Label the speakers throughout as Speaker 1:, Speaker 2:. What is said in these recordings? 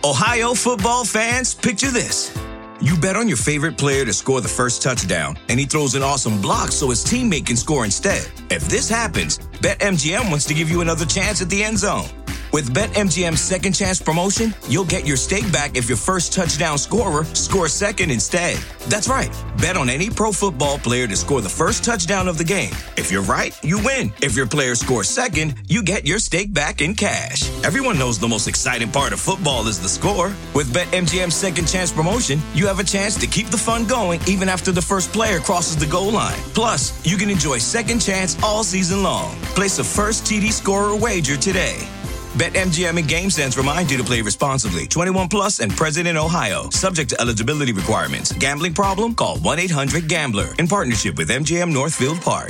Speaker 1: Ohio football fans, picture this. You bet on your favorite player to score the first touchdown, and he throws an awesome block so his teammate can score instead. If this happens, BetMGM wants to give you another chance at the end zone. With BetMGM's second chance promotion, you'll get your stake back if your first touchdown scorer scores second instead. That's right. Bet on any pro football player to score the first touchdown of the game. If you're right, you win. If your player scores second, you get your stake back in cash. Everyone knows the most exciting part of football is the score. With BetMGM's second chance promotion, you have a chance to keep the fun going even after the first player crosses the goal line. Plus, you can enjoy second chance all season long. Place a first TD scorer wager today. BetMGM and GameSense remind you to play responsibly. 21 plus and present in Ohio. Subject to eligibility requirements. Gambling problem? Call 1-800-GAMBLER. In partnership with MGM Northfield Park.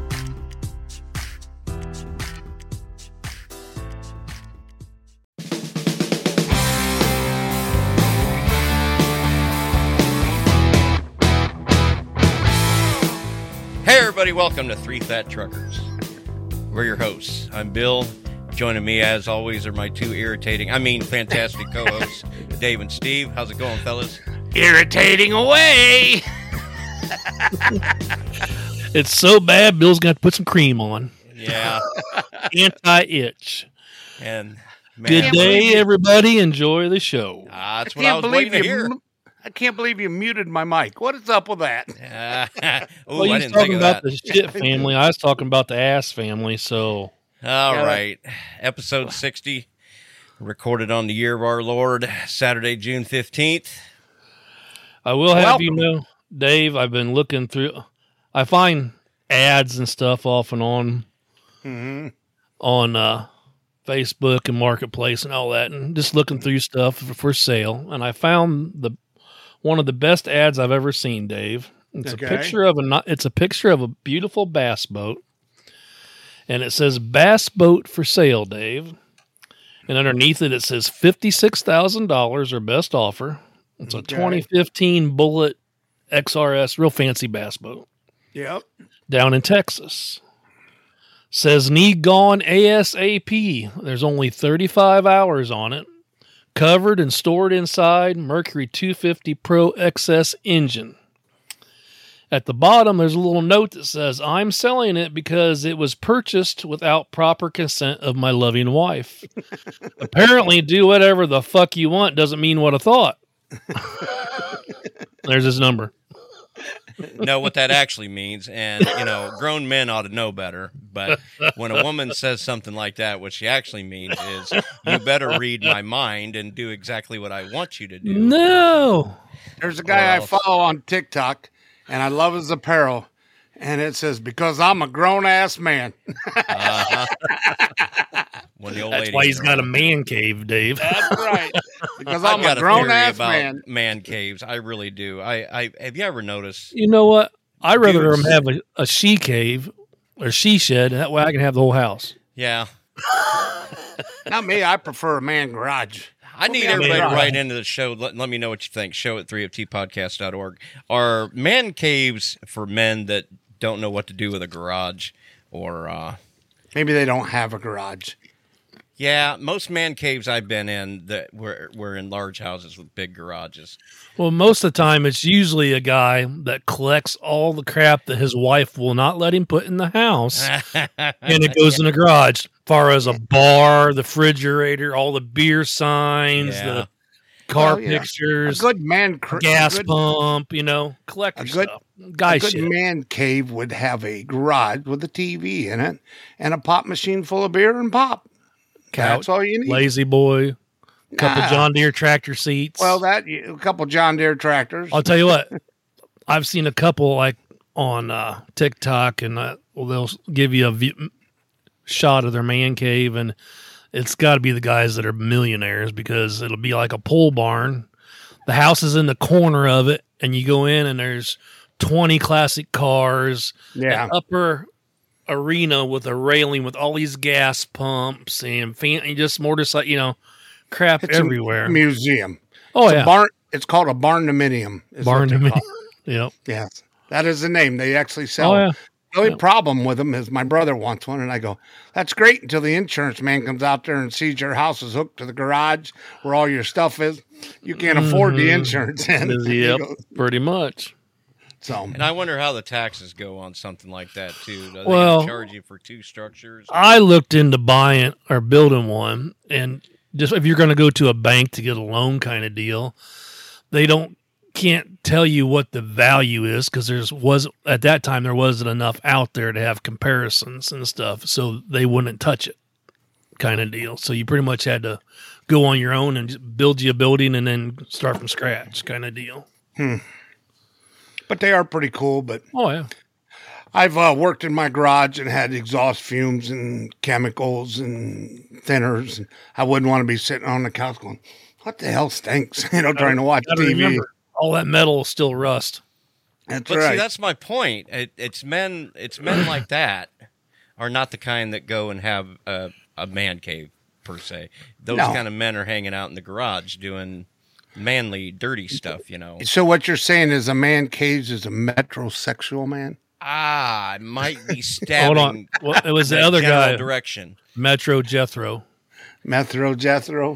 Speaker 2: Hey everybody, welcome to Three Fat Truckers. We're your hosts. I'm Bill. Joining me, as always, are my two fantastic co-hosts, Dave and Steve. How's it going, fellas?
Speaker 3: Irritating away!
Speaker 4: It's so bad, Bill's got to put some cream on.
Speaker 2: Yeah.
Speaker 4: Anti-itch.
Speaker 2: And
Speaker 4: good day, everybody. Enjoy the show.
Speaker 2: That's what I was waiting to hear.
Speaker 3: I can't believe you muted my mic. What is up with that?
Speaker 4: Well, you was talking about the shit family. I was talking about the ass family, so...
Speaker 2: All right. Episode 60, recorded on the year of our Lord, Saturday, June 15th.
Speaker 4: I will have you know, Dave, I've been looking through. I find ads and stuff off and on on Facebook and Marketplace and all that, and just looking through stuff for sale. And I found one of the best ads I've ever seen, Dave. It's a picture of a beautiful bass boat. And it says bass boat for sale, Dave. And underneath it, it says $56,000 or best offer. It's a 2015 Bullet XRS, real fancy bass boat.
Speaker 3: Yep.
Speaker 4: Down in Texas. Says need gone ASAP. There's only 35 hours on it. Covered and stored inside Mercury 250 Pro XS engine. At the bottom, there's a little note that says, I'm selling it because it was purchased without proper consent of my loving wife. Apparently, do whatever the fuck you want doesn't mean what I thought. There's his number.
Speaker 2: Know what that actually means, and, grown men ought to know better. But when a woman says something like that, what she actually means is, you better read my mind and do exactly what I want you to do.
Speaker 4: No!
Speaker 3: There's a guy I follow on TikTok, and I love his apparel, and it says, because I'm a grown-ass man.
Speaker 4: That's why he's got a man cave, Dave.
Speaker 3: That's right. Because I'm a grown-ass man.
Speaker 2: Man caves, I really do. I have you ever noticed?
Speaker 4: You know what? I'd rather him have a she cave or she shed, and that way I can have the whole house.
Speaker 2: Yeah.
Speaker 3: Not me. I prefer a man garage.
Speaker 2: I need everybody to write into the show. Let me know what you think. Show at 3ftpodcast.org. Are man caves for men that don't know what to do with a garage, or
Speaker 3: maybe they don't have a garage?
Speaker 2: Yeah, most man caves I've been in that were in large houses with big garages.
Speaker 4: Well, most of the time it's usually a guy that collects all the crap that his wife will not let him put in the house, and it goes in the garage. Far as a bar, the refrigerator, all the beer signs, the car pictures,
Speaker 3: a good man,
Speaker 4: gas pump, collector stuff. Guy shit.
Speaker 3: A good man cave would have a garage with a TV in it and a pop machine full of beer and pop.
Speaker 4: Couch,
Speaker 3: that's all you need.
Speaker 4: Lazy boy, a couple John Deere tractor seats.
Speaker 3: Well, a couple John Deere tractors.
Speaker 4: I'll tell you what, I've seen a couple like on TikTok, and they'll give you a shot of their man cave, and it's got to be the guys that are millionaires, because it'll be like a pole barn. The house is in the corner of it, and you go in, and there's 20 classic cars.
Speaker 3: Yeah.
Speaker 4: An upper arena with a railing with all these gas pumps and just motorcycle, crap
Speaker 3: it's
Speaker 4: everywhere.
Speaker 3: A museum.
Speaker 4: Oh,
Speaker 3: it's
Speaker 4: yeah.
Speaker 3: Barn. It's called a barnuminium.
Speaker 4: Barnuminium. Yep.
Speaker 3: Yes. That is the name. They actually sell The only problem with them is my brother wants one, and I go, that's great until the insurance man comes out there and sees your house is hooked to the garage where all your stuff is. You can't afford the insurance.
Speaker 4: Yep, pretty much.
Speaker 3: So,
Speaker 2: And I wonder how the taxes go on something like that too. Do they
Speaker 4: Well,
Speaker 2: charge you for 2 structures?
Speaker 4: I looked into buying or building one, and just if you're going to go to a bank to get a loan kind of deal, they can't tell you what the value is because at that time there wasn't enough out there to have comparisons and stuff, so they wouldn't touch it, kind of deal. So you pretty much had to go on your own and just build you a building and then start from scratch, kind of deal.
Speaker 3: but they are pretty cool. But
Speaker 4: Oh yeah,
Speaker 3: I've worked in my garage and had exhaust fumes and chemicals and thinners. And I wouldn't want to be sitting on the couch going, "What the hell stinks?" Trying to watch
Speaker 4: gotta
Speaker 3: TV.
Speaker 4: remember, all that metal will still rust.
Speaker 3: That's
Speaker 2: But
Speaker 3: right.
Speaker 2: see, that's my point. It's men like that are not the kind that go and have a man cave per se. Those
Speaker 3: No.
Speaker 2: kind of men are hanging out in the garage doing manly, dirty stuff.
Speaker 3: So what you're saying is a man cage is a metrosexual man?
Speaker 2: I might be stabbing.
Speaker 4: Hold on, well, it was the
Speaker 2: that
Speaker 4: other
Speaker 2: general
Speaker 4: guy,
Speaker 2: direction.
Speaker 4: Metro Jethro.
Speaker 3: Methro Jethro?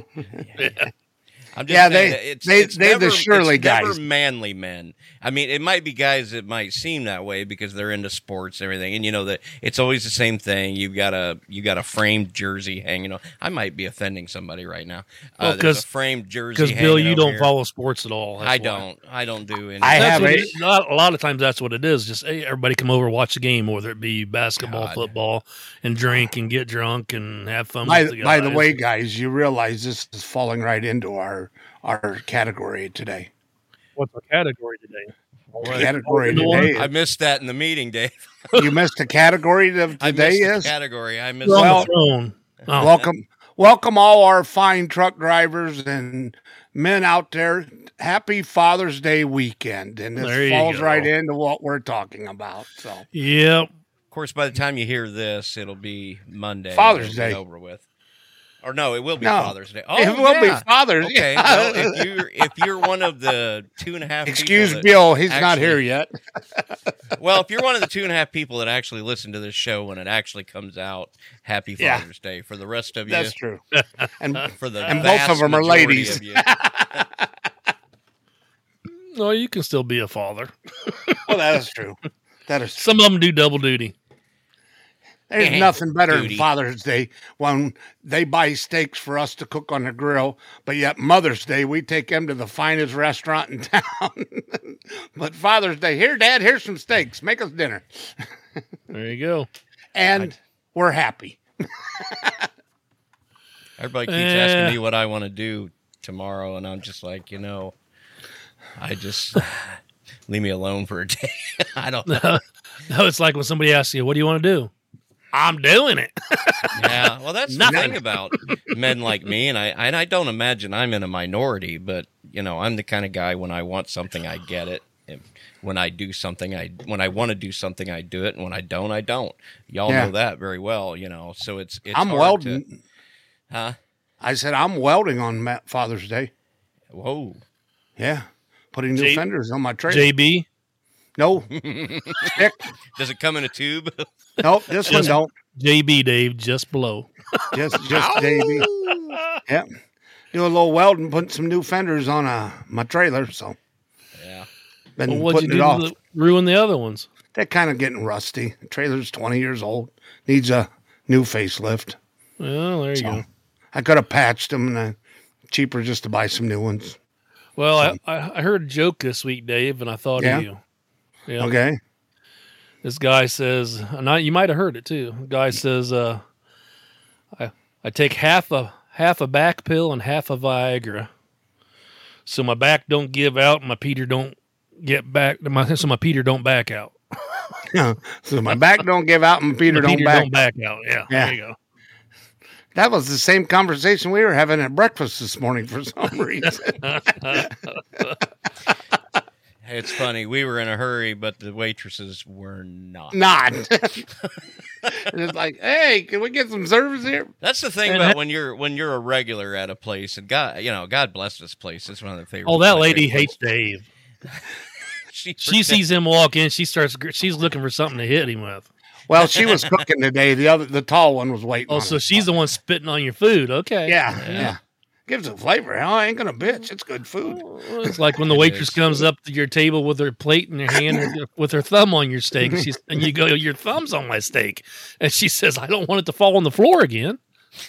Speaker 2: I'm just
Speaker 3: Yeah,
Speaker 2: saying
Speaker 3: they're
Speaker 2: it's
Speaker 3: the
Speaker 2: never,
Speaker 3: Shirley
Speaker 2: it's never
Speaker 3: guys.
Speaker 2: manly men. I mean, it might be guys that might seem that way because they're into sports and everything, and that it's always the same thing. You got a framed jersey hanging on. I might be offending somebody right now.
Speaker 4: Well,
Speaker 2: There's a framed jersey.
Speaker 4: Because Bill,
Speaker 2: hanging
Speaker 4: you
Speaker 2: over
Speaker 4: don't
Speaker 2: here.
Speaker 4: follow sports at all. That's
Speaker 2: I
Speaker 4: why.
Speaker 2: don't. I don't do any.
Speaker 3: I
Speaker 4: That's
Speaker 3: have
Speaker 4: what
Speaker 3: a-
Speaker 4: it is. A lot of times that's what it is. Just hey, everybody come over, watch the game, whether it be basketball,
Speaker 2: God.
Speaker 4: football, and drink and get drunk and have fun.
Speaker 3: By
Speaker 4: with the
Speaker 3: the
Speaker 4: guys.
Speaker 3: way, guys, you realize this is falling right into our category today.
Speaker 4: What's our category today?
Speaker 3: Category
Speaker 4: The one-
Speaker 3: today.
Speaker 2: I missed that in the meeting, Dave.
Speaker 3: You missed the category of
Speaker 2: I
Speaker 3: today
Speaker 2: missed the
Speaker 3: is
Speaker 2: category. I missed.
Speaker 4: We're on
Speaker 3: Well,
Speaker 4: the throne. Oh,
Speaker 3: welcome all our fine truck drivers and men out there. Happy Father's Day weekend, and
Speaker 4: There
Speaker 3: this
Speaker 4: you
Speaker 3: falls
Speaker 4: go.
Speaker 3: right into what we're talking about. So
Speaker 4: yep.
Speaker 2: Of course, by the time you hear this, it'll be Monday.
Speaker 3: Father's
Speaker 2: It'll be
Speaker 3: Day.
Speaker 2: over with. Or no, it will be
Speaker 3: No.
Speaker 2: Father's Day. Oh,
Speaker 3: it will be
Speaker 2: yeah.
Speaker 3: Father's.
Speaker 2: Okay, well, if you're one of the 2.5
Speaker 3: Excuse
Speaker 2: people that
Speaker 3: Bill, he's not
Speaker 2: actually-
Speaker 3: here yet.
Speaker 2: Well, if you're one of the 2.5 people that actually listen to this show when it actually comes out, happy
Speaker 3: Yeah.
Speaker 2: Father's Day. For the rest of you,
Speaker 3: That's true. And
Speaker 2: for the
Speaker 3: and both
Speaker 2: vast
Speaker 3: of them are
Speaker 2: majority
Speaker 3: ladies.
Speaker 2: of you.
Speaker 4: No, you can still be a father.
Speaker 3: well, that is true. That is true.
Speaker 4: Some of them do double duty.
Speaker 3: There's nothing better
Speaker 2: Duty.
Speaker 3: than Father's Day when they buy steaks for us to cook on the grill, but yet Mother's Day we take them to the finest restaurant in town. But Father's Day, here, Dad, here's some steaks. Make us dinner,
Speaker 4: There you go.
Speaker 3: and we're happy.
Speaker 2: Everybody keeps asking me what I want to do tomorrow, and I'm just like, I just leave me alone for a day. I don't know.
Speaker 4: No, it's like when somebody asks you, "What do you want to do?" I'm doing it.
Speaker 2: Yeah, well, that's the
Speaker 4: Nothing.
Speaker 2: thing about men like me, and I don't imagine I'm in a minority, but I'm the kind of guy when I want something, I get it. And when I do something, when I want to do something, I do it, and when I don't, I don't. Y'all
Speaker 3: Yeah.
Speaker 2: know that very well, So it's
Speaker 3: I'm
Speaker 2: hard
Speaker 3: welding.
Speaker 2: to- huh?
Speaker 3: I said I'm welding on Father's Day.
Speaker 2: Whoa.
Speaker 3: Yeah, putting new
Speaker 4: J-
Speaker 3: fenders on my trailer.
Speaker 4: JB,
Speaker 3: No, stick.
Speaker 2: Does it come in a tube?
Speaker 3: Nope, this one
Speaker 4: Just-
Speaker 3: don't.
Speaker 4: JB, Dave, just below.
Speaker 3: Just baby. Yeah, do a little welding, putting some new fenders on my trailer. So
Speaker 2: Yeah.
Speaker 3: been
Speaker 4: Well, what'd you
Speaker 3: putting
Speaker 4: do
Speaker 3: it off.
Speaker 4: to ruin the other ones?
Speaker 3: They're kind of getting rusty. The trailer's 20 years old. Needs a new facelift.
Speaker 4: Well, there you
Speaker 3: So
Speaker 4: go.
Speaker 3: I could have patched them, and cheaper just to buy some new ones.
Speaker 4: Well, I heard a joke this week, Dave, and I thought
Speaker 3: Yeah?
Speaker 4: of you. Yeah.
Speaker 3: Okay.
Speaker 4: This guy says, and you might have heard it too. The guy says, I take half a back pill and half a Viagra, so my back don't give out, and my Peter don't get back. So my Peter don't back out.
Speaker 3: So my back don't give out, and Peter
Speaker 4: My
Speaker 3: don't
Speaker 4: Peter
Speaker 3: back.
Speaker 4: don't back out. Yeah,
Speaker 3: Yeah.
Speaker 4: there you go.
Speaker 3: That was the same conversation we were having at breakfast this morning for some reason.
Speaker 2: It's funny. We were in a hurry, but the waitresses were not.
Speaker 3: Not. And it's like, hey, can we get some service here?
Speaker 2: That's the thing about when you're a regular at a place, and God bless this place. It's one of the favorite.
Speaker 4: Oh, that
Speaker 2: my
Speaker 4: lady
Speaker 2: favorite
Speaker 4: hates Dave. She sees him walk in. She's looking for something to hit him with.
Speaker 3: Well, she was cooking today. The tall one was waiting.
Speaker 4: Oh, so she's the one spitting on your food. Okay.
Speaker 3: Yeah. Gives it flavor. Hell, I ain't gonna bitch. It's good food.
Speaker 4: It's like when the waitress comes up to your table with her plate in her hand, with her thumb on your steak, and you go, "Your thumb's on my steak," and she says, "I don't want it to fall on the floor again."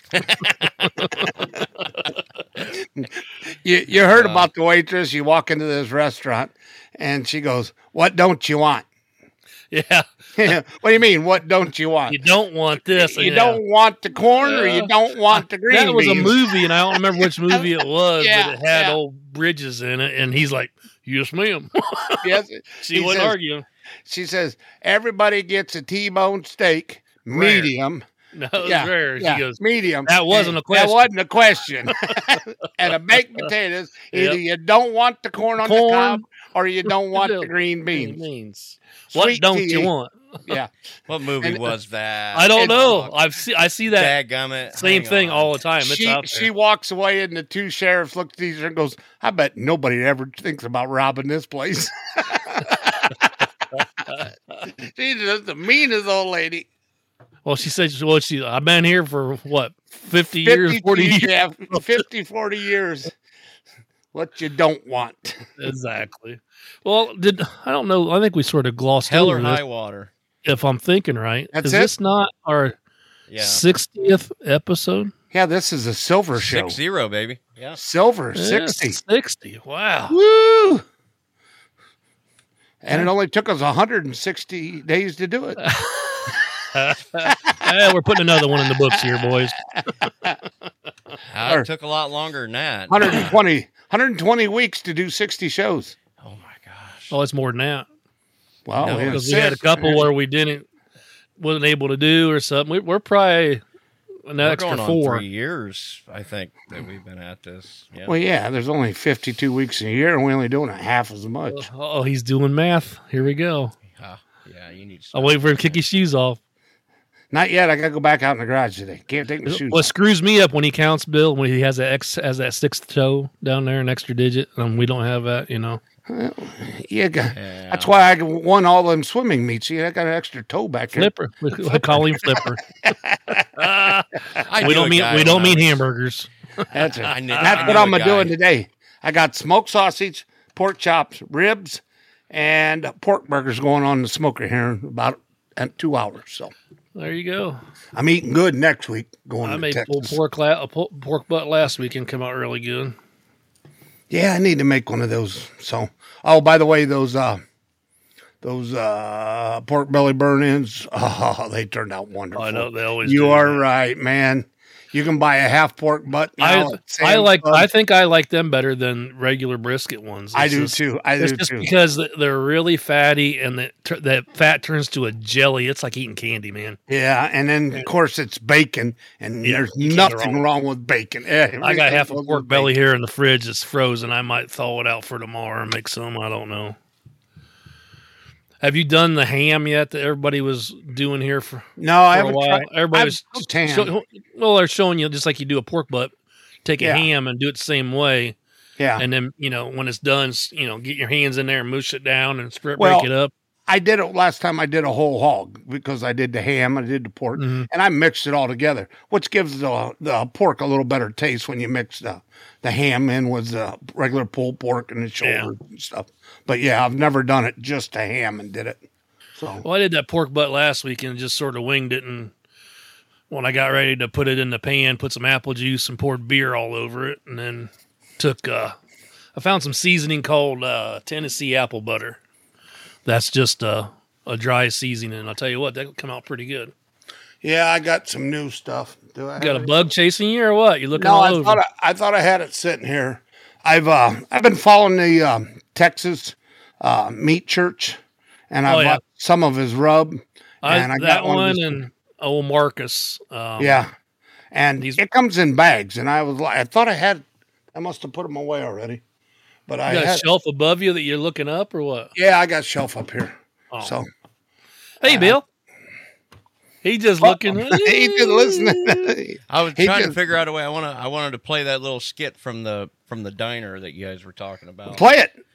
Speaker 3: You heard about the waitress. You walk into this restaurant, and she goes, "What don't you want?"
Speaker 4: Yeah.
Speaker 3: What do you mean? What don't you want?
Speaker 4: You don't want this.
Speaker 3: You don't want the corn, or you don't want the green
Speaker 4: That was
Speaker 3: beans?
Speaker 4: a movie, and I don't remember which movie it was,
Speaker 3: Yeah,
Speaker 4: but it had
Speaker 3: yeah.
Speaker 4: old Bridges in it, and he's like, "Yes, ma'am."
Speaker 3: Yes.
Speaker 4: She wasn't arguing.
Speaker 3: She says, "Everybody gets a T-bone steak,
Speaker 4: Rare.
Speaker 3: medium."
Speaker 4: No, it was rare. She goes,
Speaker 3: medium.
Speaker 4: "That wasn't a question."
Speaker 3: That wasn't a question. And a baked potatoes. Either you don't want the corn on the cob, or you don't want the green beans.
Speaker 4: What
Speaker 3: Sweet
Speaker 4: don't
Speaker 3: tea.
Speaker 4: you want?
Speaker 3: Yeah.
Speaker 2: What movie was that?
Speaker 4: I don't know. I see that
Speaker 2: Dadgummit.
Speaker 4: same
Speaker 2: Hang
Speaker 4: thing
Speaker 2: on.
Speaker 4: all the time. It's out there.
Speaker 3: She walks away, and the two sheriffs look at each other and goes, "I bet nobody ever thinks about robbing this place." She's just the meanest old lady.
Speaker 4: Well, she said, I've been here for what, 50 years, 40 years?
Speaker 3: Yeah, 50, 40 years. What you don't want.
Speaker 4: Exactly. Well, I don't know. I think we sort of glossed
Speaker 2: Hell or
Speaker 4: over
Speaker 2: High
Speaker 4: this,
Speaker 2: Water.
Speaker 4: if I'm thinking right.
Speaker 3: That's
Speaker 4: Is
Speaker 3: it?
Speaker 4: this not our
Speaker 2: Yeah.
Speaker 4: 60th episode?
Speaker 3: Yeah, this is a silver show.
Speaker 2: 6-0, baby. Yeah.
Speaker 3: Silver,
Speaker 4: Yeah,
Speaker 3: 60.
Speaker 4: 60. Wow.
Speaker 3: Woo! And it only took us 160 days to do it.
Speaker 4: We're putting another one in the books here, boys.
Speaker 2: It took a lot longer than that.
Speaker 3: 120 weeks to do 60 shows.
Speaker 2: Oh, my gosh.
Speaker 4: Oh, it's more than that.
Speaker 3: Wow.
Speaker 2: No,
Speaker 3: yeah,
Speaker 4: Because we had a couple where we wasn't able to do or something. We're probably an
Speaker 2: We're
Speaker 4: extra
Speaker 2: going on
Speaker 4: 4.
Speaker 2: 3 years, I think, that we've been at this. Yeah.
Speaker 3: Well, yeah, there's only 52 weeks in a year, and we're only doing it half as much.
Speaker 4: Oh, he's doing math. Here we go.
Speaker 2: Yeah, you need to
Speaker 4: I'll wait for him to kick his shoes off.
Speaker 3: Not yet. I got to go back out in the garage today. Can't take my shoes
Speaker 4: What
Speaker 3: off.
Speaker 4: screws me up when he counts Bill, when he has that sixth toe down there, an extra digit, and we don't have that,
Speaker 3: Yeah, that's why I won all them swimming meets. See, I got an extra toe back there.
Speaker 4: Flipper. We call him Flipper.
Speaker 2: I
Speaker 4: we
Speaker 2: knew a
Speaker 4: don't
Speaker 2: guy
Speaker 4: mean
Speaker 2: when I was-
Speaker 4: hamburgers.
Speaker 3: That's it.
Speaker 2: I knew-
Speaker 3: That's
Speaker 2: I
Speaker 3: what
Speaker 2: knew
Speaker 3: I'm
Speaker 2: a guy.
Speaker 3: doing today. I got smoked sausage, pork chops, ribs, and pork burgers going on in the smoker here in about 2 hours. So
Speaker 4: There you go.
Speaker 3: I'm eating good next week going
Speaker 4: I
Speaker 3: to
Speaker 4: made
Speaker 3: Texas.
Speaker 4: pork butt last week and come out really good.
Speaker 3: Yeah, I need to make one of those. So, oh, by the way, those pork belly burn-ins, they turned out wonderful.
Speaker 4: I know they always
Speaker 3: You
Speaker 4: do.
Speaker 3: are right, man. You can buy a half pork butt. now at Sam's Club.
Speaker 4: I think I like them better than regular brisket ones.
Speaker 3: I
Speaker 4: It's
Speaker 3: do
Speaker 4: just-
Speaker 3: too. I
Speaker 4: It's
Speaker 3: do
Speaker 4: just
Speaker 3: too.
Speaker 4: because they're really fatty and that fat turns to a jelly. It's like eating candy, man.
Speaker 3: Yeah, and then of course it's bacon, and
Speaker 4: Yeah,
Speaker 3: there's
Speaker 4: you can't go
Speaker 3: nothing
Speaker 4: wrong.
Speaker 3: wrong with bacon.
Speaker 4: I got half a
Speaker 3: Everything
Speaker 4: pork
Speaker 3: goes
Speaker 4: belly
Speaker 3: with
Speaker 4: here in the fridge that's frozen. I might thaw it out for tomorrow and make some. I don't know. Have you done the ham yet that everybody was doing here for,
Speaker 3: bacon. No, I
Speaker 4: for a
Speaker 3: haven't
Speaker 4: while?
Speaker 3: tried.
Speaker 4: Everybody
Speaker 3: I've
Speaker 4: was
Speaker 3: cooked ham.
Speaker 4: they're showing you just like you do a pork butt. Take a
Speaker 3: Yeah.
Speaker 4: ham and do it the same way,
Speaker 3: Yeah,
Speaker 4: and then when it's done, get your hands in there and mush it down and break
Speaker 3: Well,
Speaker 4: it up.
Speaker 3: I did it last time. I did a whole hog because I did the ham, I did the pork,
Speaker 4: Mhm.
Speaker 3: and I mixed it all together, which gives the pork a little better taste when you mix the ham in with the regular pulled pork and the shoulder and stuff. But yeah, I've never done it just a ham and did it. So
Speaker 4: Well, I did that pork butt last week and just sort of winged it. And when I got ready to put it in the pan, put some apple juice and poured beer all over it. And then I found some seasoning called Tennessee apple butter. That's just a dry seasoning. And I'll tell you what, that'll come out pretty good.
Speaker 3: yeah, I got some new stuff. Do I
Speaker 4: You got a
Speaker 3: have it?
Speaker 4: bug chasing you or what? You looking
Speaker 3: No,
Speaker 4: all
Speaker 3: I
Speaker 4: over?
Speaker 3: I thought I had it sitting here. I've been following the Texas Meat Church, and I
Speaker 4: Oh, yeah.
Speaker 3: bought some of his rub. And I
Speaker 4: that
Speaker 3: got one of
Speaker 4: one
Speaker 3: his-
Speaker 4: and old Marcus.
Speaker 3: Yeah, and it comes in bags, and I was like, I thought I had. I must have put them away already, but I
Speaker 4: You got a
Speaker 3: had.
Speaker 4: shelf above you that you're looking up or what?
Speaker 3: Yeah, I got shelf up here.
Speaker 4: Oh.
Speaker 3: So
Speaker 4: Hey, Bill. He just looking.
Speaker 3: he did listening.
Speaker 2: I was
Speaker 3: He
Speaker 2: trying to
Speaker 3: just-
Speaker 2: figure out a way. I wanted to play that little skit from the diner that you guys were talking about.
Speaker 3: Play it.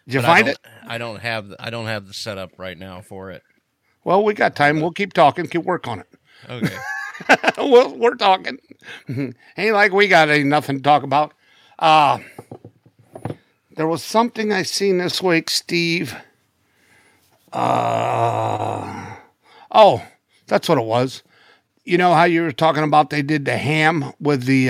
Speaker 3: Did you find it?
Speaker 2: I don't have the setup right now for it.
Speaker 3: Well, we got time. We'll keep talking. Keep work on it.
Speaker 2: Okay.
Speaker 3: We're talking. Ain't like we got nothing to talk about. There was something I seen this week, Steve. Oh, that's what it was. You know how you were talking about they did the ham with the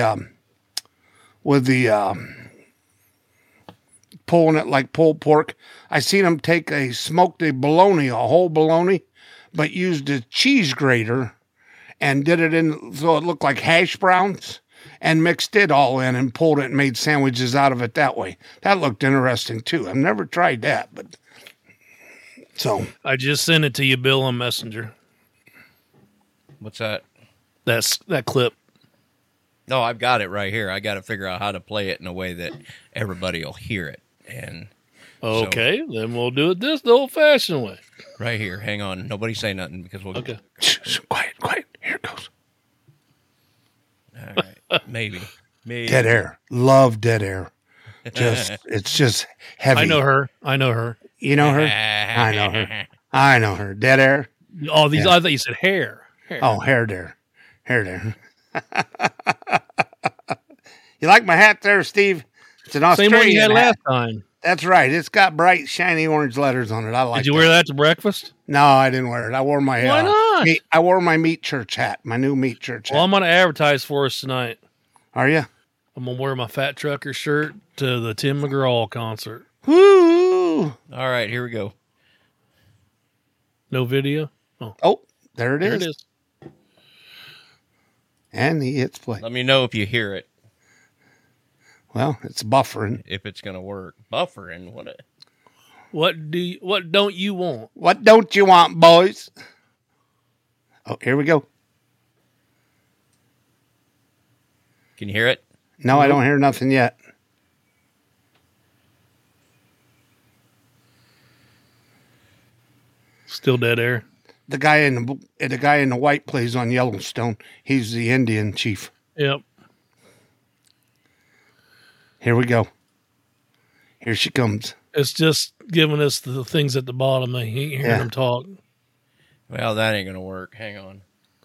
Speaker 3: pulling it like pulled pork. I seen them take smoked a bologna, a whole bologna, but used a cheese grater and did it in so it looked like hash browns and mixed it all in and pulled it and made sandwiches out of it that way. That looked interesting too. I've never tried that, but so
Speaker 4: I just sent it to you, Bill, on Messenger.
Speaker 2: What's that?
Speaker 4: That's that clip.
Speaker 2: No, I've got it right here. I got to figure out how to play it in a way that everybody will hear it. And
Speaker 4: okay, then we'll do it the old-fashioned way.
Speaker 2: Right here. Hang on. Nobody say nothing because we'll.
Speaker 3: Okay. Quiet. Here it goes.
Speaker 2: All right. Maybe.
Speaker 3: Dead air. Love dead air. It's just heavy.
Speaker 4: I know her.
Speaker 3: You know her? I know her. Dead air.
Speaker 4: Oh, these. I thought you said hair.
Speaker 3: Oh, hair there. You like my hat there, Steve? It's an Australian
Speaker 4: Same one you had
Speaker 3: hat.
Speaker 4: last time.
Speaker 3: That's right. It's got bright, shiny orange letters on it. I like.
Speaker 4: Did you wear that to breakfast?
Speaker 3: No, I didn't wear it. I wore my.
Speaker 4: Why not?
Speaker 3: I wore my meat church hat. My new meat church hat.
Speaker 4: Well, I'm going to advertise for us tonight.
Speaker 3: Are you?
Speaker 4: I'm going to wear my Fat Trucker shirt to the Tim McGraw concert.
Speaker 3: Woo!
Speaker 2: All right, here we go.
Speaker 4: No video?
Speaker 3: Oh, there it
Speaker 4: There
Speaker 3: is.
Speaker 4: it is.
Speaker 3: And he hits play.
Speaker 2: Let me know if you hear it.
Speaker 3: Well, it's buffering.
Speaker 2: If it's going to work. Buffering?
Speaker 4: What don't you want?
Speaker 3: What don't you want, boys? Oh, here we go.
Speaker 2: Can you hear it?
Speaker 3: No, I don't hear nothing yet.
Speaker 4: Still dead air.
Speaker 3: The guy in the white plays on Yellowstone. He's the Indian chief.
Speaker 4: Yep.
Speaker 3: Here we go. Here she comes.
Speaker 4: It's just giving us the things at the bottom. I ain't hearing them talk.
Speaker 2: Well, that ain't going to work. Hang on.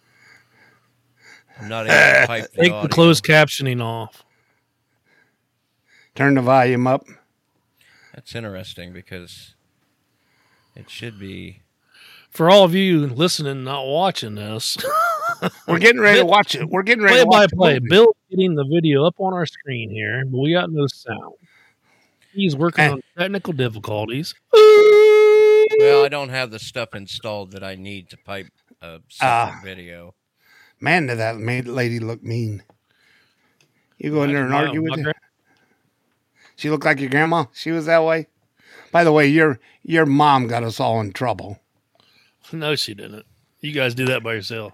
Speaker 2: I'm not able to pipe the
Speaker 4: Take
Speaker 2: audio.
Speaker 4: the closed captioning off.
Speaker 3: Turn the volume up.
Speaker 2: That's interesting because it should be.
Speaker 4: For all of you listening, not watching this,
Speaker 3: We're getting ready to watch it. We're getting ready to watch
Speaker 4: play. Bill's getting the video up on our screen here, but we got no sound. He's working on technical difficulties.
Speaker 2: Well, I don't have the stuff installed that I need to pipe a separate video.
Speaker 3: Man, did that made lady look mean. You go in there and argue with her? She looked like your grandma? She was that way? By the way, your mom got us all in trouble.
Speaker 4: No, she didn't. You guys do that by yourself.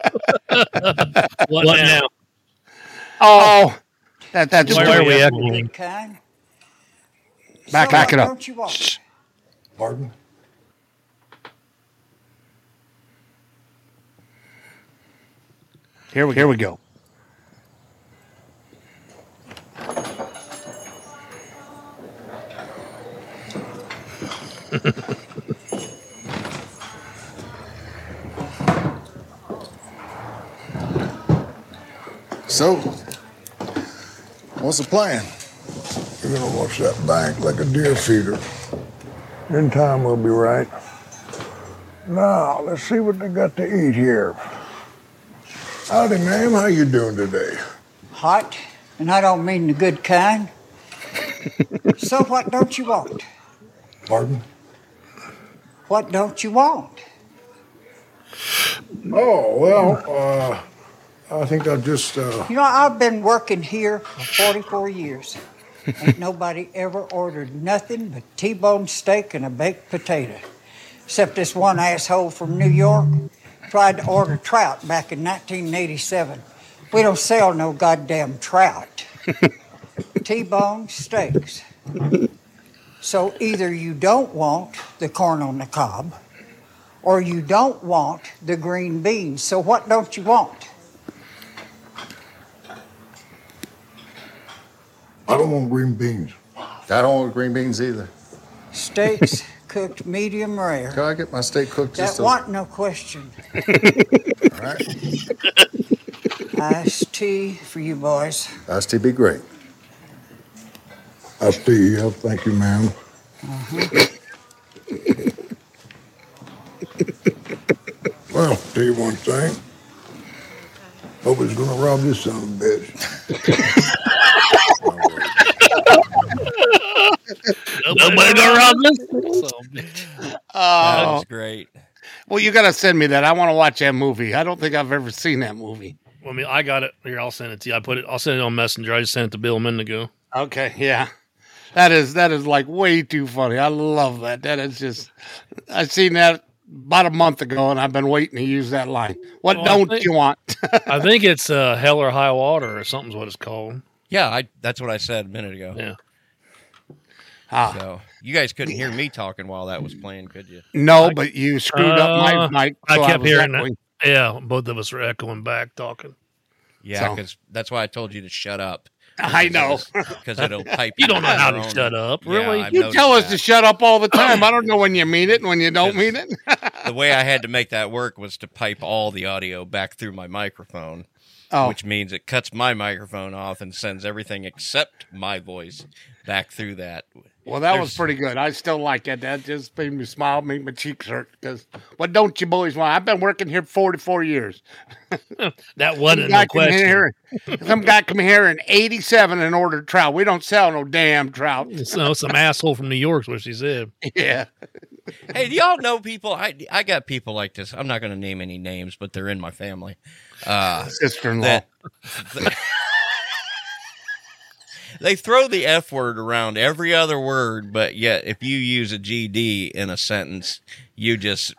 Speaker 4: What now?
Speaker 3: Oh, that's
Speaker 4: why are we
Speaker 5: echoing?
Speaker 3: Back it up.
Speaker 5: Don't you want?
Speaker 6: Pardon?
Speaker 3: Here we go.
Speaker 6: So, what's the plan?
Speaker 7: We're gonna watch that bank like a deer feeder. In time, we'll be right. Now, let's see what they got to eat here. Howdy, ma'am. How you doing today?
Speaker 5: Hot, and I don't mean the good kind. So what don't you want?
Speaker 6: Pardon?
Speaker 5: What don't you want?
Speaker 7: Oh, well, I think I'll just,
Speaker 5: You know, I've been working here for 44 years. Ain't nobody ever ordered nothing but T-bone steak and a baked potato. Except this one asshole from New York tried to order trout back in 1987. We don't sell no goddamn trout. T-bone steaks. So either you don't want the corn on the cob, or you don't want the green beans. So what don't you want?
Speaker 7: I don't want green beans.
Speaker 6: I don't want green beans either.
Speaker 5: Steaks cooked medium rare.
Speaker 6: Can I get my steak cooked
Speaker 5: That
Speaker 6: just a
Speaker 5: wasn't no question.
Speaker 6: All right.
Speaker 5: Iced tea for you boys.
Speaker 6: Iced tea be great.
Speaker 7: Iced tea, yeah, thank you, ma'am. Well, tell you one thing. Nobody's gonna rob this son of a bitch.
Speaker 4: Nobody gonna rob this.
Speaker 2: That
Speaker 3: Oh,
Speaker 2: was great.
Speaker 3: well, you got to send me that. I want to watch that movie. I don't think I've ever seen that movie.
Speaker 4: I mean, I got it here. I'll send it to you. I'll send it on Messenger. I just sent it to Bill a minute ago.
Speaker 3: Okay, yeah. That is like way too funny. I love that. That is just, I seen that about a month ago, and I've been waiting to use that line. What
Speaker 4: Well,
Speaker 3: don't you want?
Speaker 4: I think it's Hell or High Water or something's what it's called.
Speaker 2: Yeah, that's what I said a minute ago.
Speaker 4: Yeah.
Speaker 2: So you guys couldn't hear me talking while that was playing, could you?
Speaker 3: No, but you screwed up my mic.
Speaker 4: I
Speaker 3: so
Speaker 4: kept
Speaker 3: was
Speaker 4: hearing
Speaker 3: echoing.
Speaker 4: that. Yeah, both of us were echoing back talking.
Speaker 2: Yeah,
Speaker 3: So-
Speaker 2: because that's why I told you to shut up.
Speaker 3: I know.
Speaker 2: Because it'll type.
Speaker 4: You don't know how
Speaker 2: your
Speaker 4: to
Speaker 2: own-
Speaker 4: shut up,
Speaker 2: Yeah,
Speaker 4: really?
Speaker 2: I've
Speaker 3: You
Speaker 2: noticed
Speaker 3: tell us
Speaker 2: that.
Speaker 3: to shut up all the time. I don't know when you mean it and when you don't mean it.
Speaker 2: The way I had to make that work was to pipe all the audio back through my microphone,
Speaker 3: Oh,
Speaker 2: which means it cuts my microphone off and sends everything except my voice back through that.
Speaker 3: well, that was
Speaker 2: There's-
Speaker 3: pretty good. I still like it. That just made me smile, made my cheeks hurt. Because what don't you boys want? I've been working here 44 years.
Speaker 4: That wasn't
Speaker 3: Guy
Speaker 4: no
Speaker 3: come in
Speaker 4: question.
Speaker 3: here- some guy come here in 87 and ordered trout. We don't sell no damn trout.
Speaker 4: So some asshole from New York's what she said.
Speaker 3: Yeah.
Speaker 2: Hey, do y'all know people? I got people like this. I'm not going to name any names, but they're in my family.
Speaker 3: Sister-in-law.
Speaker 2: That they throw the F word around every other word, but yet if you use a GD in a sentence, you just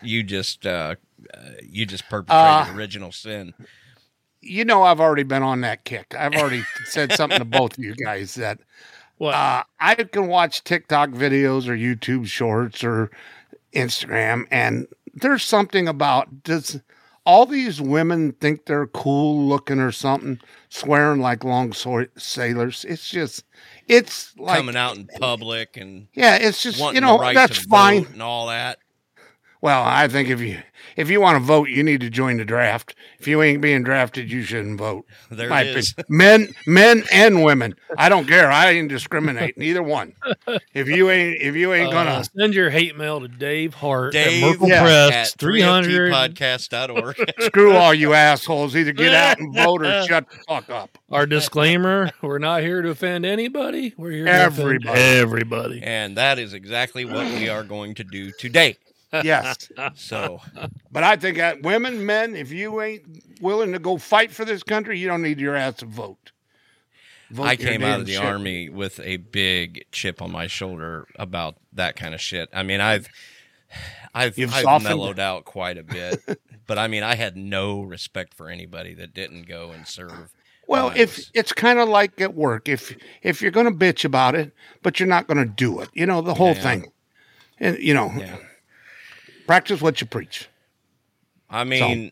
Speaker 2: perpetrated original sin.
Speaker 3: You know, I've already been on that kick. I've already said something to both of you guys that
Speaker 4: What?
Speaker 3: I can watch TikTok videos or YouTube shorts or Instagram, and there's something about, does all these women think they're cool looking or something, swearing like sailors? It's just, it's like
Speaker 2: Coming out in public and
Speaker 3: yeah, it's just,
Speaker 2: wanting
Speaker 3: you know,
Speaker 2: the right
Speaker 3: that's
Speaker 2: to
Speaker 3: fine.
Speaker 2: vote and all that.
Speaker 3: Well, I think if you want to vote, you need to join the draft. If you ain't being drafted, you shouldn't vote.
Speaker 2: There
Speaker 3: My
Speaker 2: it is.
Speaker 3: opinion. Men and women. I don't care. I ain't discriminate neither one. If you ain't gonna
Speaker 4: Send your hate mail to Dave Hart
Speaker 2: Dave
Speaker 4: at Merkle
Speaker 3: Yeah.
Speaker 4: Press,
Speaker 2: at
Speaker 4: 300.
Speaker 2: 3ftpodcast.org.
Speaker 3: screw all you assholes, either get out and vote or shut the fuck up.
Speaker 4: Our disclaimer, we're not here to offend anybody. We're here to
Speaker 3: Everybody.
Speaker 4: offend everybody.
Speaker 2: And that is exactly what we are going to do today.
Speaker 3: Yes,
Speaker 2: So
Speaker 3: but I think that women, men, if you ain't willing to go fight for this country, you don't need your ass to vote. Vote
Speaker 2: I
Speaker 3: your
Speaker 2: came out
Speaker 3: damn
Speaker 2: of the
Speaker 3: shit.
Speaker 2: army with a big chip on my shoulder about that kind of shit. I mean, I've
Speaker 3: You've softened?
Speaker 2: mellowed out quite a bit, but I mean, I had no respect for anybody that didn't go and serve.
Speaker 3: Well,
Speaker 2: when I
Speaker 3: if
Speaker 2: was-
Speaker 3: it's kind of like at work, if you're going to bitch about it, but you're not going to do it, you know, the whole
Speaker 2: Yeah.
Speaker 3: thing, and you know,
Speaker 2: yeah,
Speaker 3: practice what you preach.
Speaker 2: I mean,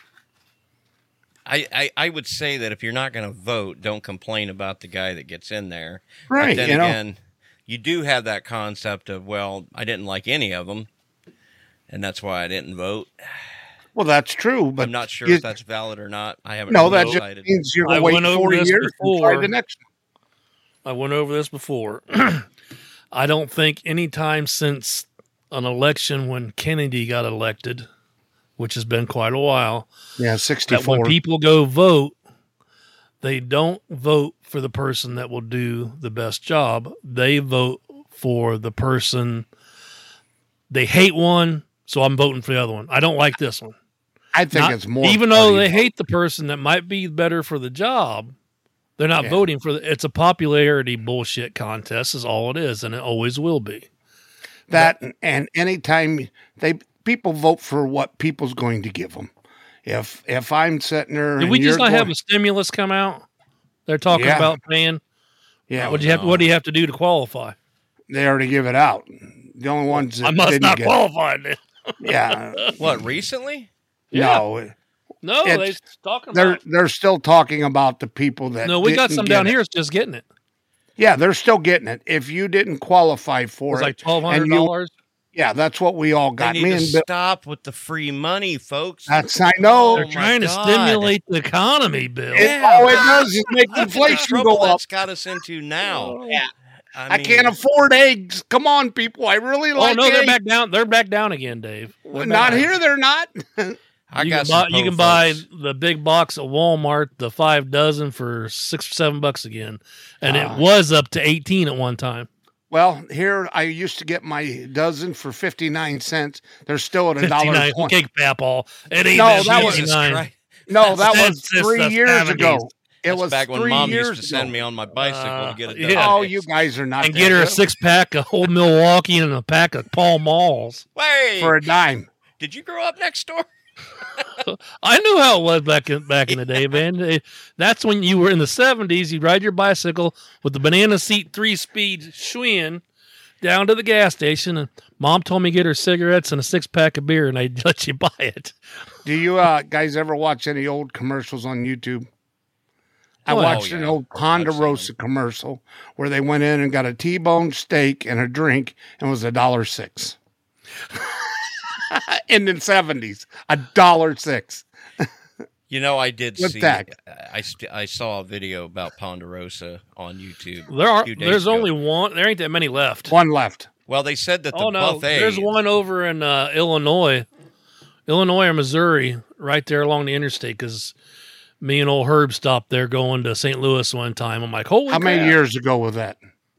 Speaker 2: I would say that if you're not going to vote, don't complain about the guy that gets in there.
Speaker 3: Right,
Speaker 2: But then
Speaker 3: you know.
Speaker 2: again, you do have that concept of, well, I didn't like any of them, and that's why I didn't vote.
Speaker 3: Well, that's true, but
Speaker 2: I'm not sure
Speaker 3: you-
Speaker 2: if that's valid or not. I haven't.
Speaker 3: no,
Speaker 2: really
Speaker 3: that just
Speaker 2: decided.
Speaker 3: means you're
Speaker 4: I
Speaker 3: going to wait
Speaker 4: went over
Speaker 3: 40
Speaker 4: this
Speaker 3: years and try
Speaker 4: before.
Speaker 3: the next one.
Speaker 4: I went over this before. I don't think any time since an election when Kennedy got elected, which has been quite a while,
Speaker 3: Yeah,
Speaker 4: that
Speaker 3: 64.
Speaker 4: when people go vote, they don't vote for the person that will do the best job. They vote for the person. They hate one, so I'm voting for the other one. I don't like this one.
Speaker 3: I think
Speaker 4: Not-
Speaker 3: it's more.
Speaker 4: even though
Speaker 3: party
Speaker 4: they
Speaker 3: vote.
Speaker 4: hate the person that might be better for the job, they're not
Speaker 3: Yeah.
Speaker 4: voting for it's a popularity bullshit contest is all it is, and it always will be.
Speaker 3: that, and anytime people vote for what people's going to give them. If I'm sitting there,
Speaker 4: Did
Speaker 3: and
Speaker 4: we just
Speaker 3: you're
Speaker 4: not have
Speaker 3: going-
Speaker 4: a stimulus come out? They're talking
Speaker 3: Yeah.
Speaker 4: about paying.
Speaker 3: yeah,
Speaker 4: What do you have to do to qualify?
Speaker 3: they already give it out. The only ones that
Speaker 4: I must
Speaker 3: didn't
Speaker 4: not
Speaker 3: get it.
Speaker 4: qualify then.
Speaker 3: Yeah,
Speaker 2: What, recently?
Speaker 3: no,
Speaker 4: No,
Speaker 3: It's-
Speaker 4: they're talking about.
Speaker 3: they're still talking about the people that
Speaker 4: No, we got
Speaker 3: didn't
Speaker 4: some
Speaker 3: get
Speaker 4: down
Speaker 3: it.
Speaker 4: here. It's just getting it.
Speaker 3: Yeah, they're still getting it. If you didn't qualify for
Speaker 4: It's
Speaker 3: it,
Speaker 4: like $1,200.
Speaker 3: yeah, that's what we all
Speaker 2: They
Speaker 3: got.
Speaker 2: need
Speaker 3: Me
Speaker 2: to
Speaker 3: and Bill,
Speaker 2: stop with the free money, folks.
Speaker 3: that's I know.
Speaker 4: They're
Speaker 2: my
Speaker 4: trying to
Speaker 2: God.
Speaker 4: stimulate the economy, Bill.
Speaker 3: All it does is make
Speaker 2: Look at the
Speaker 3: inflation
Speaker 2: trouble
Speaker 3: go up.
Speaker 2: that's got us into now.
Speaker 3: Yeah. I
Speaker 2: mean,
Speaker 3: can't afford eggs. Come on, people. I really
Speaker 4: Oh
Speaker 3: like
Speaker 4: no, they're
Speaker 3: eggs.
Speaker 4: back down. They're back down again, Dave. They're
Speaker 3: Not
Speaker 4: back.
Speaker 3: here, they're not.
Speaker 2: I
Speaker 4: You
Speaker 2: got
Speaker 4: can buy,
Speaker 2: some
Speaker 4: you can
Speaker 2: po
Speaker 4: buy
Speaker 2: folks.
Speaker 4: the big box at Walmart, the 5 dozen for $6 or $7 again, and it was up to 18 at one time.
Speaker 3: Well, here I used to get my dozen for 59 cents. They're still at
Speaker 4: $59.
Speaker 3: $1.20.
Speaker 4: Cake Papal. It ain't
Speaker 3: No,
Speaker 4: that
Speaker 3: that was-
Speaker 2: Jesus
Speaker 4: 59.
Speaker 2: Christ.
Speaker 3: No, that was
Speaker 4: Since
Speaker 3: 3
Speaker 4: the
Speaker 3: years
Speaker 4: 70s.
Speaker 3: ago. It
Speaker 2: That's
Speaker 3: was
Speaker 2: back when
Speaker 3: 3
Speaker 2: Mom
Speaker 3: years
Speaker 2: used to send
Speaker 3: ago.
Speaker 2: me on my bicycle to get a
Speaker 4: yeah.
Speaker 2: dozen.
Speaker 3: Oh,
Speaker 2: eggs.
Speaker 3: you guys are not
Speaker 4: And
Speaker 3: that
Speaker 4: get her a
Speaker 3: good.
Speaker 4: 6-pack of Old Milwaukee and a pack of Paul Malls.
Speaker 2: Wait,
Speaker 3: For a dime.
Speaker 2: did you grow up next door?
Speaker 4: I knew how it was back in the day, man. That's when you were in the 70s. You'd ride your bicycle with the banana seat 3-speed Schwinn down to the gas station, and Mom told me to get her cigarettes and a 6-pack of beer, and I'd let you buy it.
Speaker 3: Do you guys ever watch any old commercials on YouTube? I
Speaker 4: Oh,
Speaker 3: watched
Speaker 2: yeah.
Speaker 3: an old
Speaker 2: I've seen
Speaker 3: Ponderosa commercial where they went in and got a T-bone steak and a drink and it was $1.06. In the 70s, $1.06.
Speaker 2: You know, I did
Speaker 3: What's
Speaker 2: see.
Speaker 3: that?
Speaker 2: I saw a video about Ponderosa on YouTube.
Speaker 4: There's
Speaker 2: days ago.
Speaker 4: only one. There ain't that many left.
Speaker 3: One left.
Speaker 2: Well, they said that the
Speaker 4: Oh no,
Speaker 2: buffet.
Speaker 4: there's one over in Illinois or Missouri, right there along the interstate. Because me and old Herb stopped there going to St. Louis one time. I'm like, holy
Speaker 3: How many
Speaker 4: crap.
Speaker 3: years ago was that?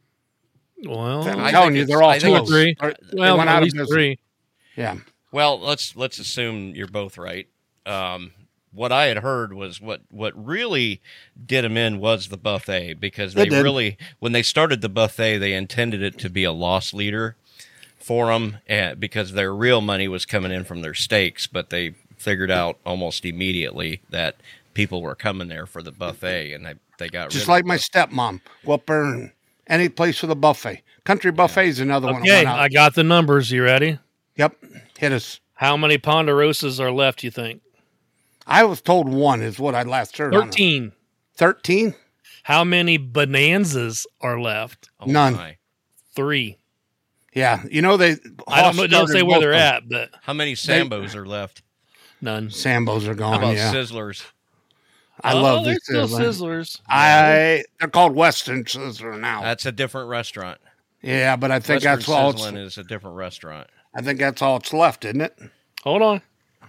Speaker 4: Well,
Speaker 3: I'm
Speaker 2: I
Speaker 3: telling
Speaker 2: think
Speaker 3: you,
Speaker 2: it's-
Speaker 3: they're all
Speaker 2: I think
Speaker 4: two or
Speaker 3: close.
Speaker 4: three.
Speaker 3: They
Speaker 4: Well,
Speaker 3: went
Speaker 4: at
Speaker 3: out of
Speaker 4: least
Speaker 3: business.
Speaker 4: 3.
Speaker 3: Yeah.
Speaker 2: Well, let's assume you're both right. What I had heard was what really did them in was the buffet, because they
Speaker 3: It did.
Speaker 2: really, when they started the buffet, they intended it to be a loss leader for them, because their real money was coming in from their steaks, but they figured out almost immediately that people were coming there for the buffet, and they got
Speaker 3: Just
Speaker 2: rid
Speaker 3: like
Speaker 2: of
Speaker 3: my
Speaker 2: it.
Speaker 3: stepmom. Go up there and any place with a buffet. Country Buffet is another one. that
Speaker 4: Okay,
Speaker 3: went out.
Speaker 4: I got the numbers. You ready?
Speaker 3: Yep. Hit us.
Speaker 4: How many Ponderosas are left, you think?
Speaker 3: I was told one is what I last heard.
Speaker 4: 13.
Speaker 3: 13?
Speaker 4: How many Bonanzas are left?
Speaker 2: Oh,
Speaker 3: None.
Speaker 2: my.
Speaker 4: 3.
Speaker 3: Yeah. You know, they.
Speaker 4: I don't know. Don't say where they're at, but
Speaker 2: How many Sambos are left?
Speaker 4: none.
Speaker 3: Sambos are
Speaker 2: How
Speaker 3: gone.
Speaker 2: about
Speaker 3: Yeah.
Speaker 2: Sizzlers?
Speaker 3: I love
Speaker 4: they're
Speaker 3: these
Speaker 4: still
Speaker 3: Sizzlers.
Speaker 4: Sizzlers.
Speaker 3: They're called Western Sizzler now.
Speaker 2: That's a different restaurant.
Speaker 3: Yeah, but I think
Speaker 2: Western
Speaker 3: that's all.
Speaker 2: Sizzlin' is a different restaurant.
Speaker 3: I think that's all it's left, isn't it?
Speaker 4: Hold on.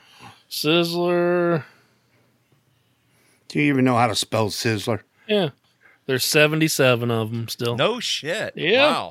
Speaker 4: Sizzler.
Speaker 3: Do you even know how to spell Sizzler?
Speaker 4: Yeah. There's 77 of them still.
Speaker 2: No shit.
Speaker 4: Yeah.
Speaker 2: Wow.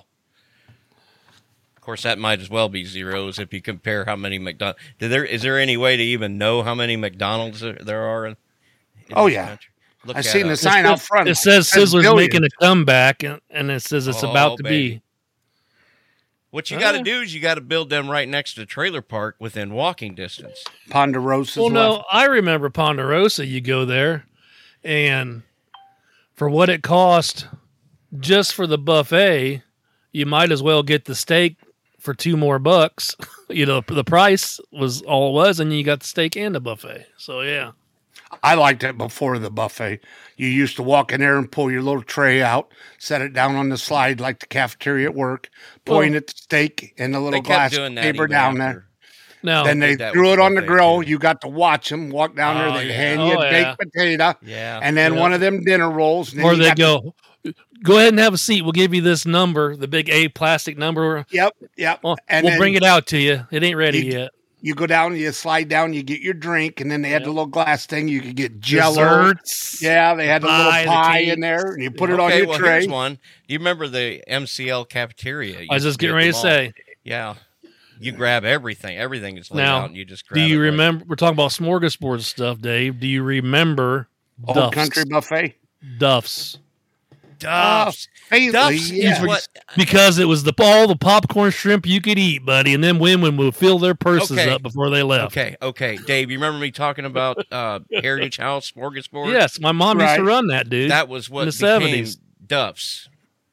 Speaker 2: Of course, that might as well be zeros if you compare how many McDonald's. Is there any way to even know how many McDonald's there are in
Speaker 3: Oh,
Speaker 2: this
Speaker 3: yeah.
Speaker 2: country? Look
Speaker 3: I
Speaker 2: that
Speaker 3: seen
Speaker 2: up.
Speaker 3: the sign out front.
Speaker 4: It says
Speaker 3: Says
Speaker 4: Sizzler's
Speaker 3: billions.
Speaker 4: making a comeback, and it says it's
Speaker 2: Oh,
Speaker 4: about to
Speaker 2: baby.
Speaker 4: be.
Speaker 2: What you got to
Speaker 4: Oh.
Speaker 2: do is you got to build them right next to trailer park within walking distance.
Speaker 3: Ponderosa's
Speaker 4: Well, no,
Speaker 3: left.
Speaker 4: I remember Ponderosa. You go there, and for what it cost just for the buffet, you might as well get the steak for $2 more. You know, the price was all it was, and you got the steak and the buffet. So, yeah.
Speaker 3: I liked it before the buffet. You used to walk in there and pull your little tray out, set it down on the slide like the cafeteria at work, point at the steak and the
Speaker 2: They
Speaker 3: little
Speaker 2: kept
Speaker 3: glass
Speaker 2: doing that
Speaker 3: paper
Speaker 2: even
Speaker 3: down
Speaker 2: after.
Speaker 3: there.
Speaker 4: Now,
Speaker 3: Then they
Speaker 2: did that
Speaker 3: threw
Speaker 2: with
Speaker 3: it on the
Speaker 2: buffet,
Speaker 3: grill.
Speaker 2: too.
Speaker 3: You got to watch them walk down there.
Speaker 2: Oh,
Speaker 3: They
Speaker 2: yeah.
Speaker 3: hand you
Speaker 4: Oh,
Speaker 3: a
Speaker 4: yeah.
Speaker 3: baked potato
Speaker 2: Yeah.
Speaker 3: and then
Speaker 4: Yeah.
Speaker 3: one of them dinner rolls. And then
Speaker 4: or
Speaker 3: you
Speaker 4: they
Speaker 3: got to-
Speaker 4: go ahead and have a seat. We'll give you this number, the big A plastic number.
Speaker 3: Yep.
Speaker 4: Well,
Speaker 3: And
Speaker 4: we'll
Speaker 3: then
Speaker 4: bring it out to you. It ain't ready
Speaker 3: You-
Speaker 4: yet.
Speaker 3: You go down, you slide down, you get your drink, and then they had the little glass thing. You could get Jello.
Speaker 4: Desserts.
Speaker 3: Yeah, they had the little
Speaker 4: Pie, the
Speaker 3: pie
Speaker 4: cake.
Speaker 3: in there, and you put it on
Speaker 2: Okay,
Speaker 3: your
Speaker 2: well,
Speaker 3: tray.
Speaker 2: here's one. Do you remember the MCL cafeteria?
Speaker 4: I was just getting ready to
Speaker 2: Used be at the mall.
Speaker 4: say.
Speaker 2: Yeah. You grab everything. Everything is laid
Speaker 4: Now,
Speaker 2: out, and you just
Speaker 4: Do
Speaker 2: grab
Speaker 4: you
Speaker 2: it right-
Speaker 4: remember? We're talking about smorgasbord stuff, Dave. Do you remember
Speaker 3: Old
Speaker 4: Duff's?
Speaker 3: Country Buffet.
Speaker 4: Duff's.
Speaker 2: Duff's.
Speaker 3: Faintly,
Speaker 2: Duff's
Speaker 3: yeah.
Speaker 2: is what.
Speaker 4: Because it was all the popcorn shrimp you could eat, buddy, and then women would fill their purses
Speaker 2: Okay.
Speaker 4: up before they left.
Speaker 2: Okay. Dave, you remember me talking about Heritage House Smorgasbord?
Speaker 4: Yes, my mom used to
Speaker 3: Right.
Speaker 4: run that, dude.
Speaker 2: That was what
Speaker 4: in the
Speaker 2: became
Speaker 4: 70s.
Speaker 2: Duff's.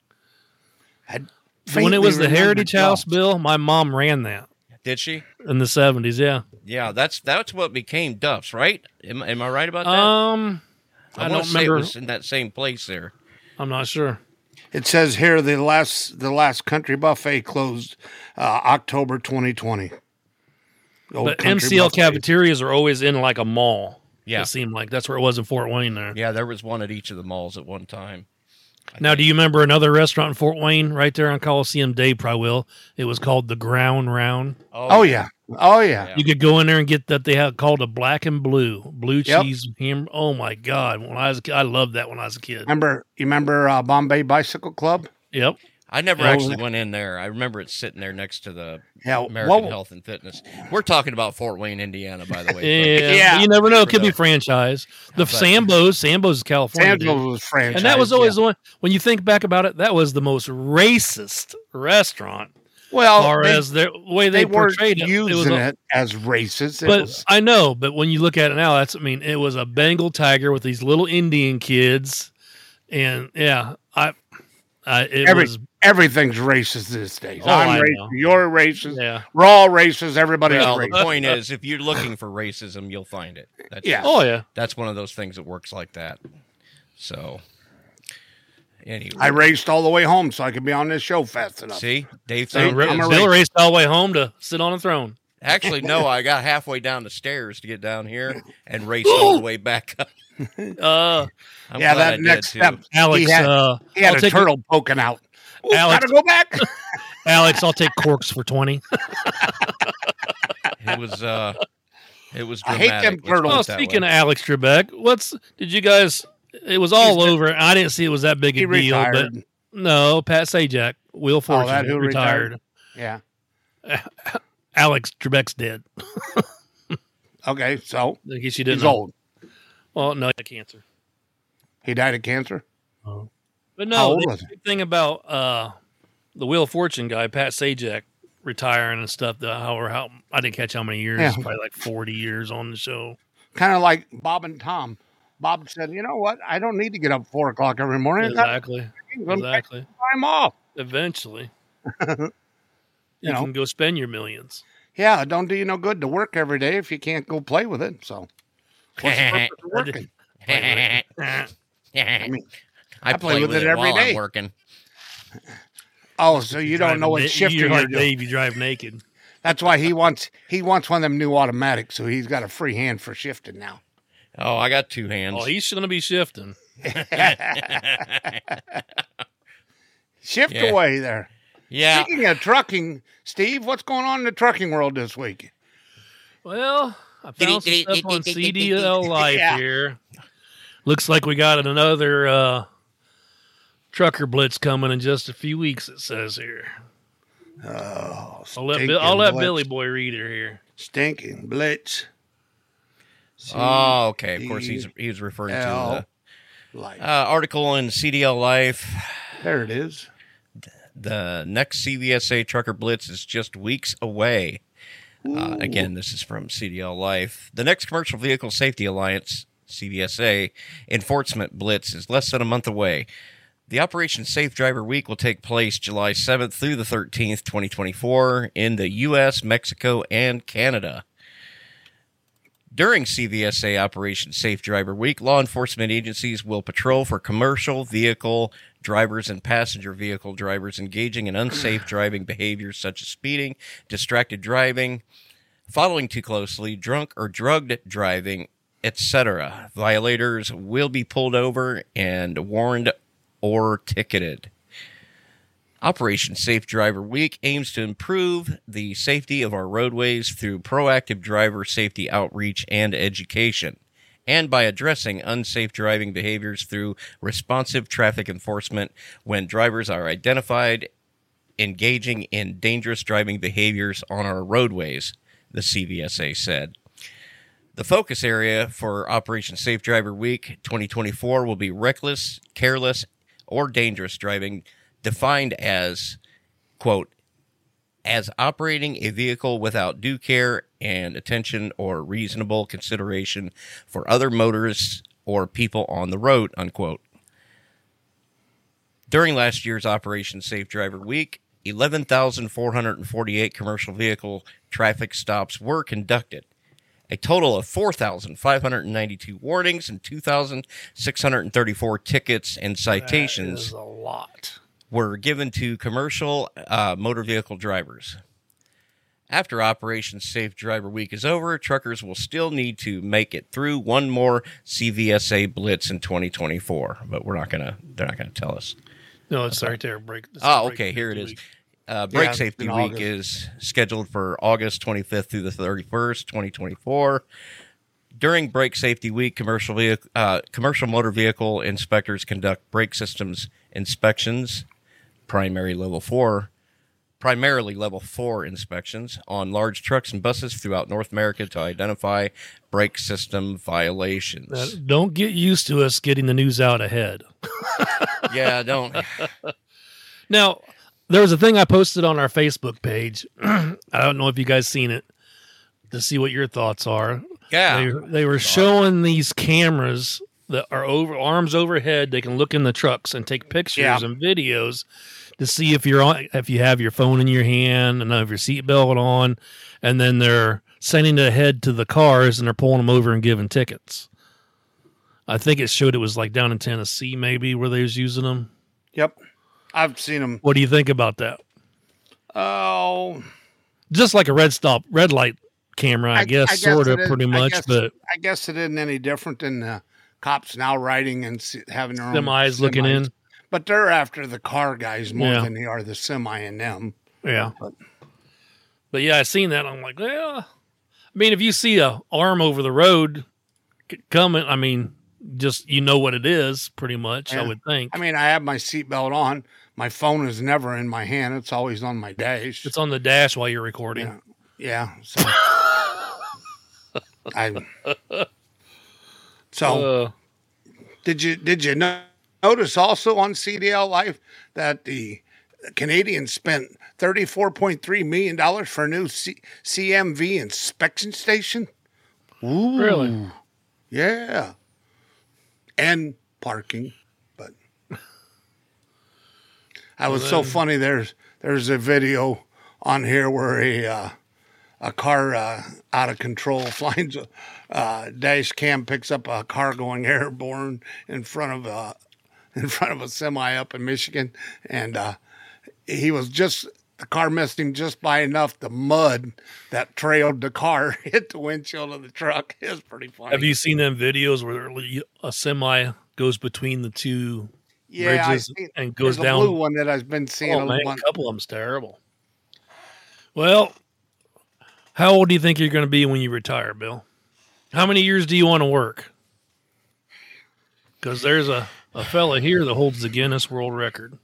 Speaker 4: When it
Speaker 3: Faintly
Speaker 4: was the
Speaker 3: remember
Speaker 4: Heritage House,
Speaker 3: Duff's.
Speaker 4: Bill, my mom ran that
Speaker 2: Did she?
Speaker 4: in the 70s. Yeah.
Speaker 2: Yeah, that's what became Duff's, right? Am I right about that?
Speaker 4: I
Speaker 2: wanna
Speaker 4: don't
Speaker 2: say
Speaker 4: remember.
Speaker 2: it was in that same place there.
Speaker 4: I'm not sure.
Speaker 3: It says here the last Country Buffet closed October 2020.
Speaker 4: But MCL cafeterias are always in like a mall.
Speaker 2: Yeah.
Speaker 4: It seemed like that's where it was in Fort Wayne there.
Speaker 2: Yeah, there was one at each of the malls at one time.
Speaker 4: Now, do you remember another restaurant in Fort Wayne right there on Coliseum? Dave probably will. It was called the Ground Round.
Speaker 3: Oh yeah.
Speaker 4: You could go in there and get that they had called a black and blue cheese ham. Oh my God! When I was a kid, I loved that when I was a kid.
Speaker 3: You remember Bombay Bicycle Club?
Speaker 4: Yep.
Speaker 2: I never actually went in there. I remember it sitting there next to the American Health and Fitness. We're talking about Fort Wayne, Indiana, by the way.
Speaker 4: Yeah. You never know. It could be franchise. The Sambo's is California.
Speaker 3: Sambo's was franchise.
Speaker 4: And that was always the one, when you think back about it, that was the most racist restaurant.
Speaker 3: Well,
Speaker 4: as far as the way they portrayed it.
Speaker 3: Using it was as racist.
Speaker 4: But I know, but when you look at it now, it was a Bengal tiger with these little Indian kids. And
Speaker 3: everything's racist these days.
Speaker 4: Oh,
Speaker 3: I'm racist. You're racist.
Speaker 4: Yeah.
Speaker 3: We're all racist. Everybody's racist.
Speaker 2: The point is, if you're looking for racism, you'll find it. That's one of those things that works like that. So, anyway.
Speaker 3: I raced all the way home so I could be on this show fast enough.
Speaker 2: See? Dave
Speaker 4: Bill raced all the way home to sit on a throne.
Speaker 2: Actually, no, I got halfway down the stairs to get down here and raced all the way back up.
Speaker 3: That next step.
Speaker 4: Alex,
Speaker 3: he had a turtle poking out. Ooh,
Speaker 4: Alex,
Speaker 3: gotta go back.
Speaker 4: Alex, I'll take corks for 20.
Speaker 2: It was dramatic.
Speaker 3: I hate them turtles.
Speaker 4: Oh, speaking of Alex Trebek, did you guys? It was all over. I didn't see it was that big a deal, but no, Pat Sajak, Wheel of Fortune,
Speaker 3: who retired. Yeah,
Speaker 4: Alex Trebek's dead.
Speaker 3: Okay, so
Speaker 4: I guess you didn't.
Speaker 3: He's old.
Speaker 4: Well, no, he had cancer.
Speaker 3: He died of cancer.
Speaker 4: Oh. But no, the thing about the Wheel of Fortune guy, Pat Sajak, retiring and stuff. How I didn't catch how many years. Yeah. Probably like 40 years on the show.
Speaker 3: Kind of like Bob and Tom. Bob said, "You know what? I don't need to get up 4 o'clock every morning.
Speaker 4: Exactly.
Speaker 3: Time off.
Speaker 4: Eventually, you can go spend your millions.
Speaker 3: Yeah, it don't do you no good to work every day if you can't go play with it. So, what's the purpose of working? I play with it every day.
Speaker 2: I'm working.
Speaker 3: Oh, so you don't know what shifter you're doing.
Speaker 4: Dave, you drive naked.
Speaker 3: That's why he wants one of them new automatics, so he's got a free hand for shifting now.
Speaker 2: Oh, I got 2 hands.
Speaker 4: Oh, he's going to be shifting.
Speaker 3: Shift away there.
Speaker 2: Yeah.
Speaker 3: Speaking of trucking, Steve, what's going on in the trucking world this week?
Speaker 4: Well, I found some stuff on CDL Life here. Looks like we got another trucker blitz coming in just a few weeks, it says here.
Speaker 3: Oh,
Speaker 4: I'll let Billy Boy read her here.
Speaker 3: Stinking blitz.
Speaker 2: Oh, okay. Of course, he's referring to the article in CDL Life.
Speaker 3: There it is.
Speaker 2: The next CVSA Trucker Blitz is just weeks away. Again, this is from CDL Life. The next Commercial Vehicle Safety Alliance, CVSA, Enforcement Blitz is less than a month away. The Operation Safe Driver Week will take place July 7th through the 13th, 2024, in the U.S., Mexico, and Canada. During CVSA Operation Safe Driver Week, law enforcement agencies will patrol for commercial vehicle drivers and passenger vehicle drivers engaging in unsafe driving behaviors such as speeding, distracted driving, following too closely, drunk or drugged driving, etc. Violators will be pulled over and warned or ticketed. Operation Safe Driver Week aims to improve the safety of our roadways through proactive driver safety outreach and education, and by addressing unsafe driving behaviors through responsive traffic enforcement when drivers are identified engaging in dangerous driving behaviors on our roadways, the CVSA said. The focus area for Operation Safe Driver Week 2024 will be reckless, careless, or dangerous driving, defined as, quote, as operating a vehicle without due care and attention or reasonable consideration for other motorists or people on the road, unquote. During last year's Operation Safe Driver Week, 11,448 commercial vehicle traffic stops were conducted. A total of 4,592 warnings and 2,634 tickets and citations.
Speaker 4: That is a lot.
Speaker 2: were given to commercial motor vehicle drivers. After Operation Safe Driver Week is over, truckers will still need to make it through one more CVSA blitz in 2024, but they're not gonna tell us.
Speaker 4: No, it's right there. Break.
Speaker 2: Okay, here it is. Brake Safety Week is scheduled for August 25th through the 31st, 2024. During Brake Safety Week, commercial motor vehicle inspectors conduct brake systems inspections, primarily level 4 inspections on large trucks and buses throughout North America to identify brake system violations.
Speaker 4: Don't get used to us getting the news out ahead.
Speaker 2: Yeah, don't.
Speaker 4: Now, there was a thing I posted on our Facebook page. I don't know if you guys seen it, to see what your thoughts are.
Speaker 2: Yeah.
Speaker 4: They were showing these cameras that are arms overhead. They can look in the trucks and take pictures and videos to see if you have your phone in your hand and have your seatbelt on, and then they're sending it ahead to the cars and they're pulling them over and giving tickets. I think it showed it was like down in Tennessee, maybe, where they was using them.
Speaker 3: Yep. I've seen them.
Speaker 4: What do you think about that?
Speaker 3: Oh,
Speaker 4: just like a red light camera, I guess sort of, pretty much. But
Speaker 3: I guess it isn't any different than the cops now riding and having their own
Speaker 4: semis looking in.
Speaker 3: But they're after the car guys more than they are the semi and them.
Speaker 4: Yeah. But yeah, I seen that. I'm like, well, I mean, if you see a arm over the road coming, I mean, just what it is, pretty much. Yeah. I would think.
Speaker 3: I mean, I have my seatbelt on. My phone is never in my hand. It's always on my dash.
Speaker 4: It's on the dash while you're recording.
Speaker 3: Yeah. So, did you notice also on CDL Life that the Canadians spent $34.3 million for a new CMV inspection station?
Speaker 4: Ooh. Really?
Speaker 3: Yeah. And parking, but I was so funny. There's a video on here where a car out of control finds a dash cam, picks up a car going airborne in front of a semi up in Michigan, and the car missed him just by enough. The mud that trailed the car hit the windshield of the truck. It was pretty funny.
Speaker 4: Have you seen them videos where a semi goes between the two bridges and goes down?
Speaker 3: Blue one that I've been seeing.
Speaker 4: Oh, man, a couple of them's terrible. Well, how old do you think you're going to be when you retire, Bill? How many years do you want to work? Because there's a fella here that holds the Guinness World Record.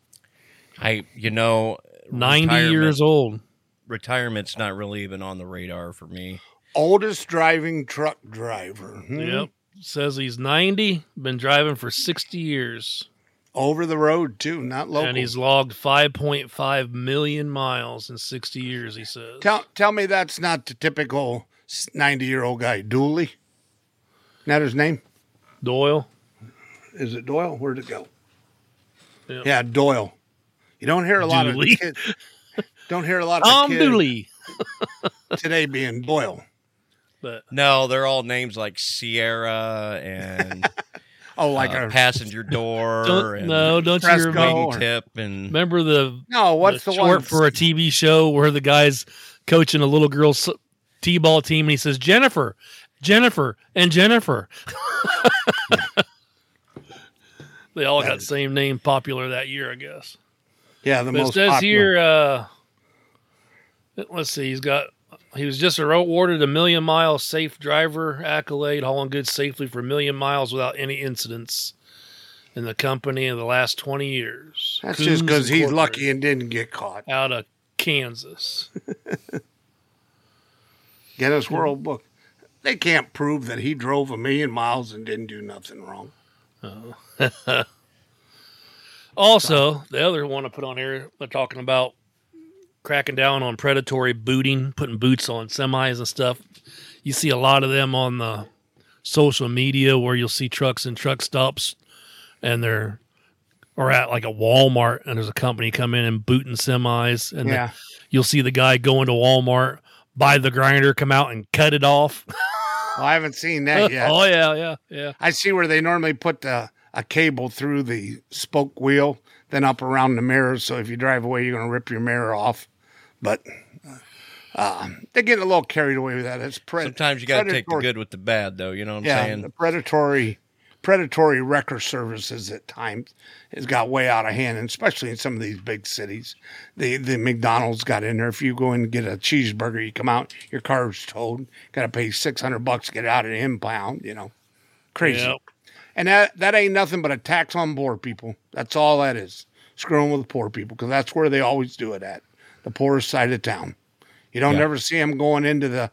Speaker 4: 90 years old.
Speaker 2: Retirement's not really even on the radar for me.
Speaker 3: Oldest driving truck driver.
Speaker 4: Yep. Says he's 90, been driving for 60 years.
Speaker 3: Over the road, too, not local.
Speaker 4: And he's logged 5.5 million miles in 60 years, he says.
Speaker 3: Tell me that's not the typical 90-year-old guy. Dooley? Isn't that his name?
Speaker 4: Doyle.
Speaker 3: Is it Doyle? Where'd it go?
Speaker 4: Yep.
Speaker 3: Yeah, Doyle. You don't hear a lot of kids. Don't hear a lot of kids
Speaker 4: Dooley
Speaker 3: today being Doyle.
Speaker 2: But no, they're all names like Sierra and
Speaker 3: like a
Speaker 2: passenger door.
Speaker 4: Don't you
Speaker 2: remember tip and
Speaker 4: remember
Speaker 3: what's the
Speaker 4: short for a TV show where the guy's coaching a little girl's t-ball team and he says Jennifer, and Jennifer. They all got the same name, popular that year, I guess.
Speaker 3: Yeah,
Speaker 4: but
Speaker 3: most
Speaker 4: it says
Speaker 3: popular.
Speaker 4: Here, let's see, he was just awarded a 1,000,000-mile safe driver accolade, hauling goods safely for 1,000,000 miles without any incidents in the company in the last 20 years.
Speaker 3: That's just because he's lucky and didn't get caught.
Speaker 4: Out of Kansas.
Speaker 3: Guinness World Book. They can't prove that he drove 1,000,000 miles and didn't do nothing wrong.
Speaker 4: Oh. Also, the other one I put on here, they're talking about cracking down on predatory booting, putting boots on semis and stuff. You see a lot of them on the social media where you'll see trucks and truck stops, and or at like a Walmart, and there's a company come in and booting semis, and you'll see the guy go into Walmart, buy the grinder, come out and cut it off.
Speaker 3: Well, I haven't seen that yet.
Speaker 4: Oh, yeah.
Speaker 3: I see where they normally put a cable through the spoke wheel than up around the mirrors. So if you drive away, you're going to rip your mirror off. But they're getting a little carried away with that. It's
Speaker 2: Sometimes you got to take the good with the bad, though. You know what I'm saying?
Speaker 3: The predatory wrecker services at times has got way out of hand, and especially in some of these big cities. The McDonald's got in there. If you go in and get a cheeseburger, you come out, your car's towed. Got to pay $600 to get it out of the impound. Crazy. Yep. And that ain't nothing but a tax on poor people. That's all that is. Screwing with the poor people, because that's where they always do it at, the poorest side of town. You don't ever see them going into the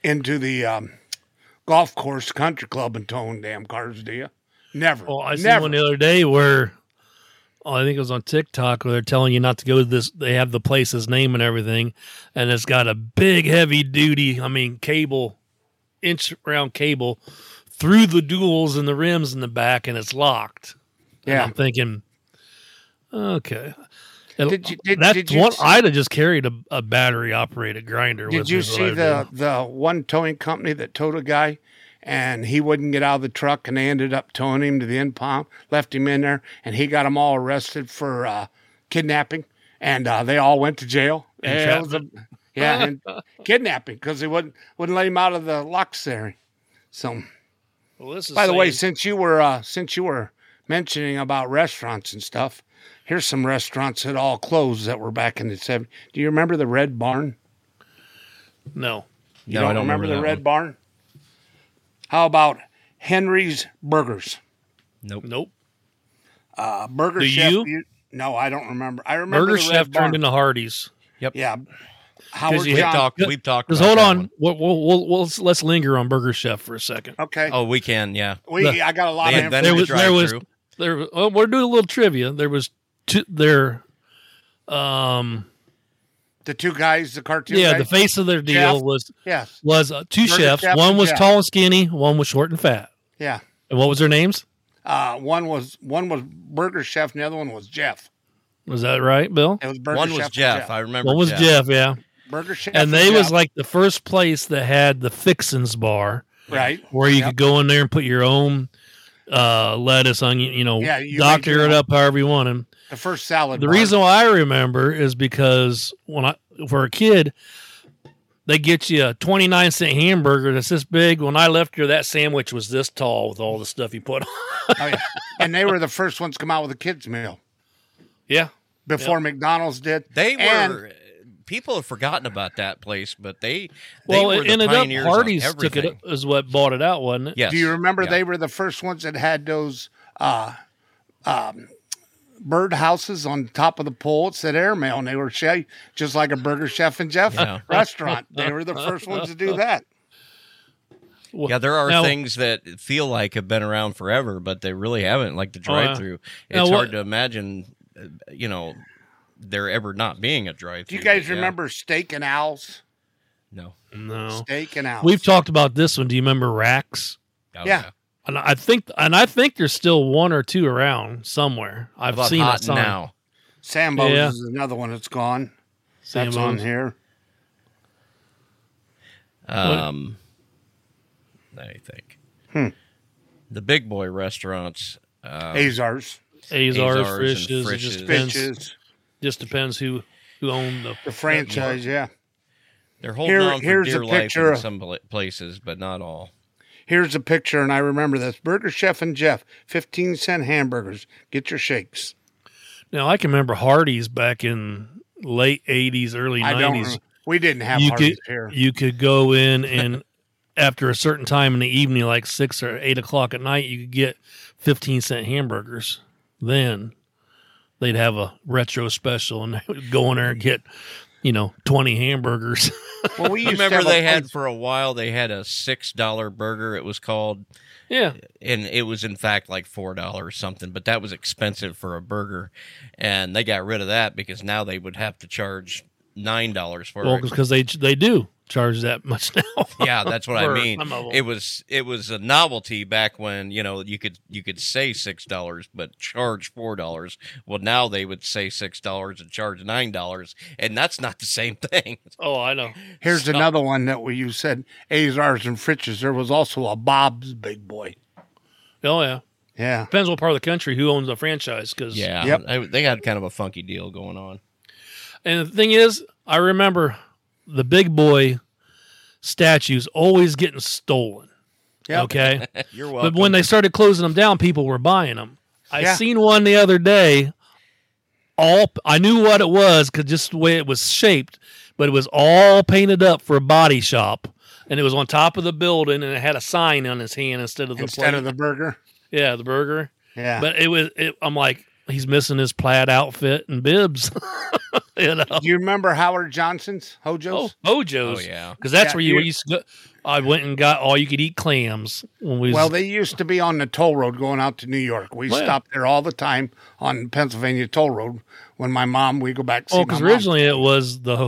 Speaker 3: golf course, country club, and towing damn cars, do you? Never.
Speaker 4: Well, I seen one the other day where I think it was on TikTok where they're telling you not to go to this. They have the place's name and everything, and it's got a big, heavy duty, cable, inch round cable through the duals and the rims in the back, and it's locked. Yeah. And I'm thinking, okay. I'd have just carried a battery operated grinder.
Speaker 3: Did you see the one towing company that towed a guy and he wouldn't get out of the truck and they ended up towing him to the impound, left him in there, and he got them all arrested for kidnapping, and they all went to jail. And kidnapping, because they wouldn't let him out of the locks there. So, by the way, since you were mentioning about restaurants and stuff, here's some restaurants that all closed that were back in the 70s. Do you remember the Red Barn?
Speaker 4: No.
Speaker 3: You don't remember the Red Barn? How about Henry's Burgers?
Speaker 2: Nope.
Speaker 3: Burger Chef. No, I don't remember. I remember
Speaker 4: Burger Chef turned into Hardee's.
Speaker 2: Yep.
Speaker 3: Yeah.
Speaker 2: We've talked about
Speaker 4: hold on. Let's linger on Burger Chef for a second.
Speaker 3: Okay.
Speaker 2: Oh, we can. Yeah.
Speaker 3: I got a lot of
Speaker 2: information.
Speaker 4: We're doing a little trivia. There was the
Speaker 3: two guys, the cartoon
Speaker 4: guys?
Speaker 3: The
Speaker 4: face of their deal was two
Speaker 3: Burger
Speaker 4: chefs.
Speaker 3: Chef
Speaker 4: one was
Speaker 3: Jeff.
Speaker 4: tall and skinny, one was short and fat.
Speaker 3: Yeah.
Speaker 4: And what was their names?
Speaker 3: One was Burger Chef and the other one was Jeff.
Speaker 4: Was that right, Bill?
Speaker 3: It was Burger
Speaker 2: One
Speaker 3: Chef
Speaker 2: was Jeff. I remember.
Speaker 4: One was Jeff, yeah.
Speaker 3: Burger Chef.
Speaker 4: And they was like the first place that had the Fixins bar.
Speaker 3: Right.
Speaker 4: Where you could go in there and put your own lettuce, onion, you doctor it up however you want. And
Speaker 3: the first salad.
Speaker 4: The reason why I remember is because for a kid, they get you a 29-cent hamburger that's this big. When I left here, that sandwich was this tall with all the stuff you put on.
Speaker 3: Oh, yeah. And they were the first ones to come out with a kids meal.
Speaker 4: Yeah.
Speaker 3: Before McDonald's did.
Speaker 2: People have forgotten about that place, but they were the
Speaker 4: ended
Speaker 2: pioneers
Speaker 4: up Hardee's
Speaker 2: on everything.
Speaker 4: took it is what bought it out, wasn't it?
Speaker 2: Yes.
Speaker 3: Do you remember they were the first ones that had those bird houses on top of the pole? It said airmail, and they were just like a Burger Chef and Jeff restaurant. They were the first ones to do that.
Speaker 2: Yeah, there are things that feel like have been around forever, but they really haven't, like the drive-thru. It's hard to imagine, there ever not being a drive-thru.
Speaker 3: Do you guys remember Steak and Owls?
Speaker 2: No.
Speaker 3: Steak and Owls.
Speaker 4: We've talked about this one. Do you remember Racks?
Speaker 2: Oh,
Speaker 3: yeah.
Speaker 4: And I think there's still one or two around somewhere. I've seen it
Speaker 2: now.
Speaker 3: Sambo's is another one that's gone. That's on here.
Speaker 2: Let me think. The big boy restaurants.
Speaker 3: Azars,
Speaker 4: Fishes. Just depends who owned
Speaker 3: the franchise. Yeah.
Speaker 2: They're holding on for dear life in some places, but not all.
Speaker 3: Here's a picture, and I remember this. Burger Chef and Jeff, 15-cent hamburgers. Get your shakes.
Speaker 4: Now, I can remember Hardee's back in late 80s, early 90s.
Speaker 3: We didn't have Hardee's here.
Speaker 4: You could go in, and after a certain time in the evening, like 6 or 8 o'clock at night, you could get 15-cent hamburgers. Then they'd have a retro special, and they would go in there and get 20 hamburgers.
Speaker 3: Well, we
Speaker 2: remember they had for a while. They had a $6 burger. It was called.
Speaker 4: Yeah,
Speaker 2: and it was in fact like $4 or something, but that was expensive for a burger, and they got rid of that because now they would have to charge $9 for it.
Speaker 4: Well, because they do charge that much now.
Speaker 2: Yeah, that's what I mean. It was a novelty back when you could say $6 but charge $4. Well, now they would say $6 and charge $9, and that's not the same thing.
Speaker 4: Oh, I know.
Speaker 3: Here's another one that you said Azars and Fritz's. There was also a Bob's Big Boy.
Speaker 4: Oh yeah.
Speaker 3: Yeah.
Speaker 4: Depends what part of the country who owns the franchise. Cause,
Speaker 2: Yeah,
Speaker 3: Yep.
Speaker 2: they had kind of a funky deal going on.
Speaker 4: And the thing is, I remember the big boy statues always getting stolen.
Speaker 3: Yep.
Speaker 4: Okay.
Speaker 2: You're welcome.
Speaker 4: But when they started closing them down, people were buying them. I
Speaker 3: Yeah.
Speaker 4: seen one the other day. I knew what it was because just the way it was shaped, but it was all painted up for a body shop, and it was on top of the building, and it had a sign on his hand instead of the
Speaker 3: Instead of
Speaker 4: plate.
Speaker 3: the burger.
Speaker 4: Yeah, the burger.
Speaker 3: Yeah.
Speaker 4: But I'm like, he's missing his plaid outfit and bibs. You know,
Speaker 3: Do you remember Howard Johnson's Hojo's?
Speaker 4: Hojo's.
Speaker 2: Oh, yeah.
Speaker 4: Because that's
Speaker 3: Yeah,
Speaker 4: where you
Speaker 3: you-
Speaker 4: used to go. I went and got all you could eat clams when we.
Speaker 3: Well, they used to be on the toll road going out to New York. We
Speaker 4: Well, yeah.
Speaker 3: stopped there all the time on the Pennsylvania toll road. When my mom, we go back to see my
Speaker 4: because
Speaker 3: mom.
Speaker 4: originally it was the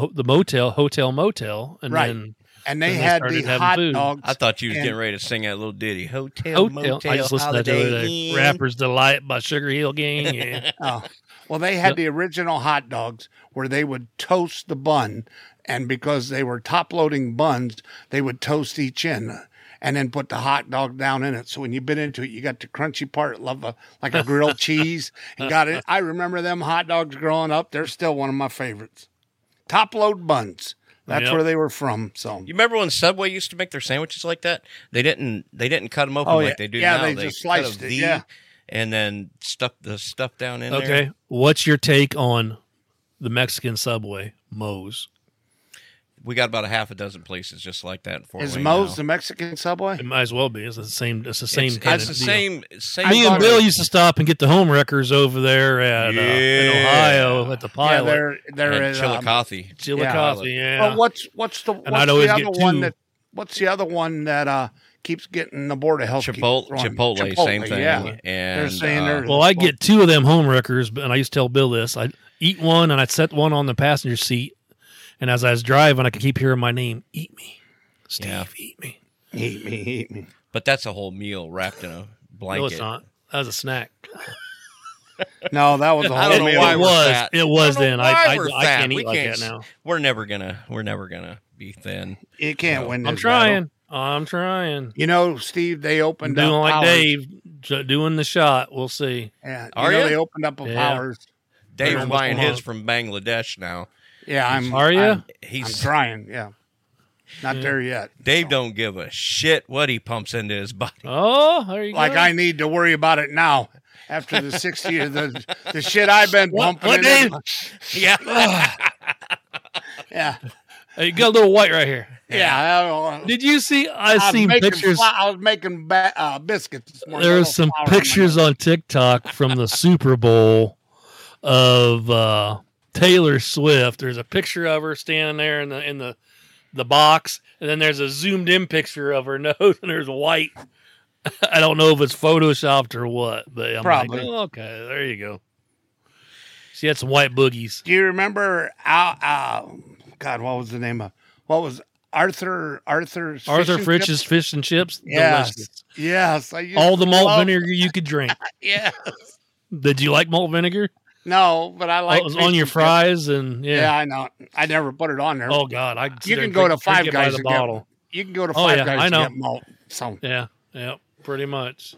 Speaker 4: hotel, and
Speaker 3: Right.
Speaker 4: then
Speaker 3: And they
Speaker 4: then they
Speaker 3: had
Speaker 4: started
Speaker 3: the
Speaker 4: having
Speaker 3: hot
Speaker 4: food.
Speaker 3: dogs.
Speaker 2: I thought you was
Speaker 3: and-
Speaker 2: getting ready to sing that little ditty. Hotel, motel,
Speaker 4: I just listened to that the other
Speaker 2: Holiday
Speaker 4: day.
Speaker 2: Inn.
Speaker 4: Rapper's Delight by Sugar Hill Gang. Yeah.
Speaker 3: Oh. Well, they had the original hot dogs where they would toast the bun. And because they were top loading buns, they would toast each end and then put the hot dog down in it. So when you bit into it, you got the crunchy part, like a grilled cheese, and got it. I remember them hot dogs growing up. They're still one of my favorites. Top load buns. That's
Speaker 4: Yep.
Speaker 3: where they were from. So
Speaker 2: You remember when Subway used to make their sandwiches like that? They didn't cut them open
Speaker 3: Oh,
Speaker 2: like
Speaker 3: yeah.
Speaker 2: they do
Speaker 3: Yeah,
Speaker 2: now.
Speaker 3: they just
Speaker 2: cut a
Speaker 3: sliced it,
Speaker 2: V
Speaker 3: yeah.
Speaker 2: and then stuff the stuff down in there.
Speaker 4: Okay. What's your take on the Mexican Subway, Moe's?
Speaker 2: We got about a half a dozen places just like that in Fort
Speaker 3: is
Speaker 2: Wayne
Speaker 3: Moe's
Speaker 2: now.
Speaker 3: the Mexican Subway?
Speaker 4: It might as well be. It's the same. It's the same.
Speaker 2: It's
Speaker 4: kind
Speaker 2: the
Speaker 4: of deal.
Speaker 2: same.
Speaker 4: Me
Speaker 3: thought
Speaker 4: and
Speaker 3: it
Speaker 4: Bill
Speaker 3: was-
Speaker 4: used to stop and get the home wreckers over there at in
Speaker 2: Yeah.
Speaker 4: Ohio at the
Speaker 3: Yeah,
Speaker 4: Pilot.
Speaker 3: they're
Speaker 2: and
Speaker 3: at
Speaker 2: Chillicothe.
Speaker 4: Chillicothe, yeah.
Speaker 3: Well, what's the
Speaker 4: I'd always
Speaker 3: other
Speaker 4: get
Speaker 3: one
Speaker 4: two.
Speaker 3: that what's the other one that keeps getting the Board of Health keeps
Speaker 2: Chipotle,
Speaker 3: throwing?
Speaker 2: same thing.
Speaker 3: Yeah.
Speaker 2: And
Speaker 3: They're saying they're-
Speaker 4: Well, I get two of them home wreckers, and I used to tell Bill this. I'd eat one, and I'd set one on the passenger seat, and as I was driving, I could keep hearing my name. Eat me. Steve,
Speaker 2: Yeah.
Speaker 4: eat me.
Speaker 3: Eat me.
Speaker 2: but that's a whole meal wrapped in a blanket.
Speaker 4: No, it's not. That was a snack.
Speaker 3: No, that was a
Speaker 2: I
Speaker 3: whole
Speaker 2: don't know
Speaker 3: meal.
Speaker 2: why
Speaker 4: It
Speaker 2: we're
Speaker 4: was.
Speaker 2: fat.
Speaker 4: It was
Speaker 2: I don't know
Speaker 4: then.
Speaker 2: why
Speaker 4: I
Speaker 2: we're
Speaker 4: I
Speaker 2: fat.
Speaker 4: can't
Speaker 2: We
Speaker 4: eat like
Speaker 2: can't
Speaker 4: that now.
Speaker 2: We're never gonna be thin.
Speaker 3: You can't win this
Speaker 4: I'm
Speaker 3: battle.
Speaker 4: trying. I'm trying.
Speaker 3: You know, Steve, they opened
Speaker 4: Doing
Speaker 3: up
Speaker 4: like
Speaker 3: Powers.
Speaker 4: Dave, doing the shot. We'll see.
Speaker 3: Yeah,
Speaker 2: Are
Speaker 3: you know,
Speaker 2: ya?
Speaker 3: they opened up a
Speaker 4: Yeah.
Speaker 3: Powers.
Speaker 2: Dave's
Speaker 4: almost
Speaker 2: buying
Speaker 4: along.
Speaker 2: his from Bangladesh now.
Speaker 3: Yeah, I'm.
Speaker 4: Are ya?
Speaker 3: I'm
Speaker 2: He's
Speaker 3: trying. Yeah, not there yet.
Speaker 2: Dave don't give a shit what he pumps into his body.
Speaker 4: Oh, there you
Speaker 3: Like
Speaker 4: go.
Speaker 3: I need to worry about it now after the 60 years. The shit I've been pumping.
Speaker 4: what,
Speaker 3: in
Speaker 4: Dave?
Speaker 2: Yeah.
Speaker 3: Yeah,
Speaker 4: Hey, you got a little white right here.
Speaker 3: yeah.
Speaker 4: Did you see? I
Speaker 3: was
Speaker 4: seen
Speaker 3: making
Speaker 4: pictures.
Speaker 3: I was making biscuits this morning.
Speaker 4: There's
Speaker 3: Little
Speaker 4: some
Speaker 3: flour on my
Speaker 4: pictures on TikTok from the Super Bowl of Taylor Swift. There's a picture of her standing there in the box, and then there's a zoomed in picture of her nose, and there's white. I don't know if it's photoshopped or what, but I'm
Speaker 3: Probably.
Speaker 4: like, oh, okay, there you go. She had some white boogies.
Speaker 3: Do you remember? God, what was the name of? What was Arthur's
Speaker 4: Arthur
Speaker 3: Fish and
Speaker 4: Fritch's
Speaker 3: Chips?
Speaker 4: fish and chips,
Speaker 3: Yes,
Speaker 4: delicious.
Speaker 3: yes. I used
Speaker 4: All the
Speaker 3: to
Speaker 4: malt
Speaker 3: love-
Speaker 4: vinegar you could drink.
Speaker 3: Yeah.
Speaker 4: Did you like malt vinegar?
Speaker 3: No, but I like
Speaker 4: it was on your fries, and
Speaker 3: Yeah, I know. I never put it on there.
Speaker 4: Oh God, I
Speaker 3: you can go to Five Guys
Speaker 4: the
Speaker 3: and
Speaker 4: bottle.
Speaker 3: You can go to
Speaker 4: Oh,
Speaker 3: Five
Speaker 4: yeah,
Speaker 3: Guys
Speaker 4: I
Speaker 3: and
Speaker 4: know.
Speaker 3: get malt. So
Speaker 4: Yeah, pretty much.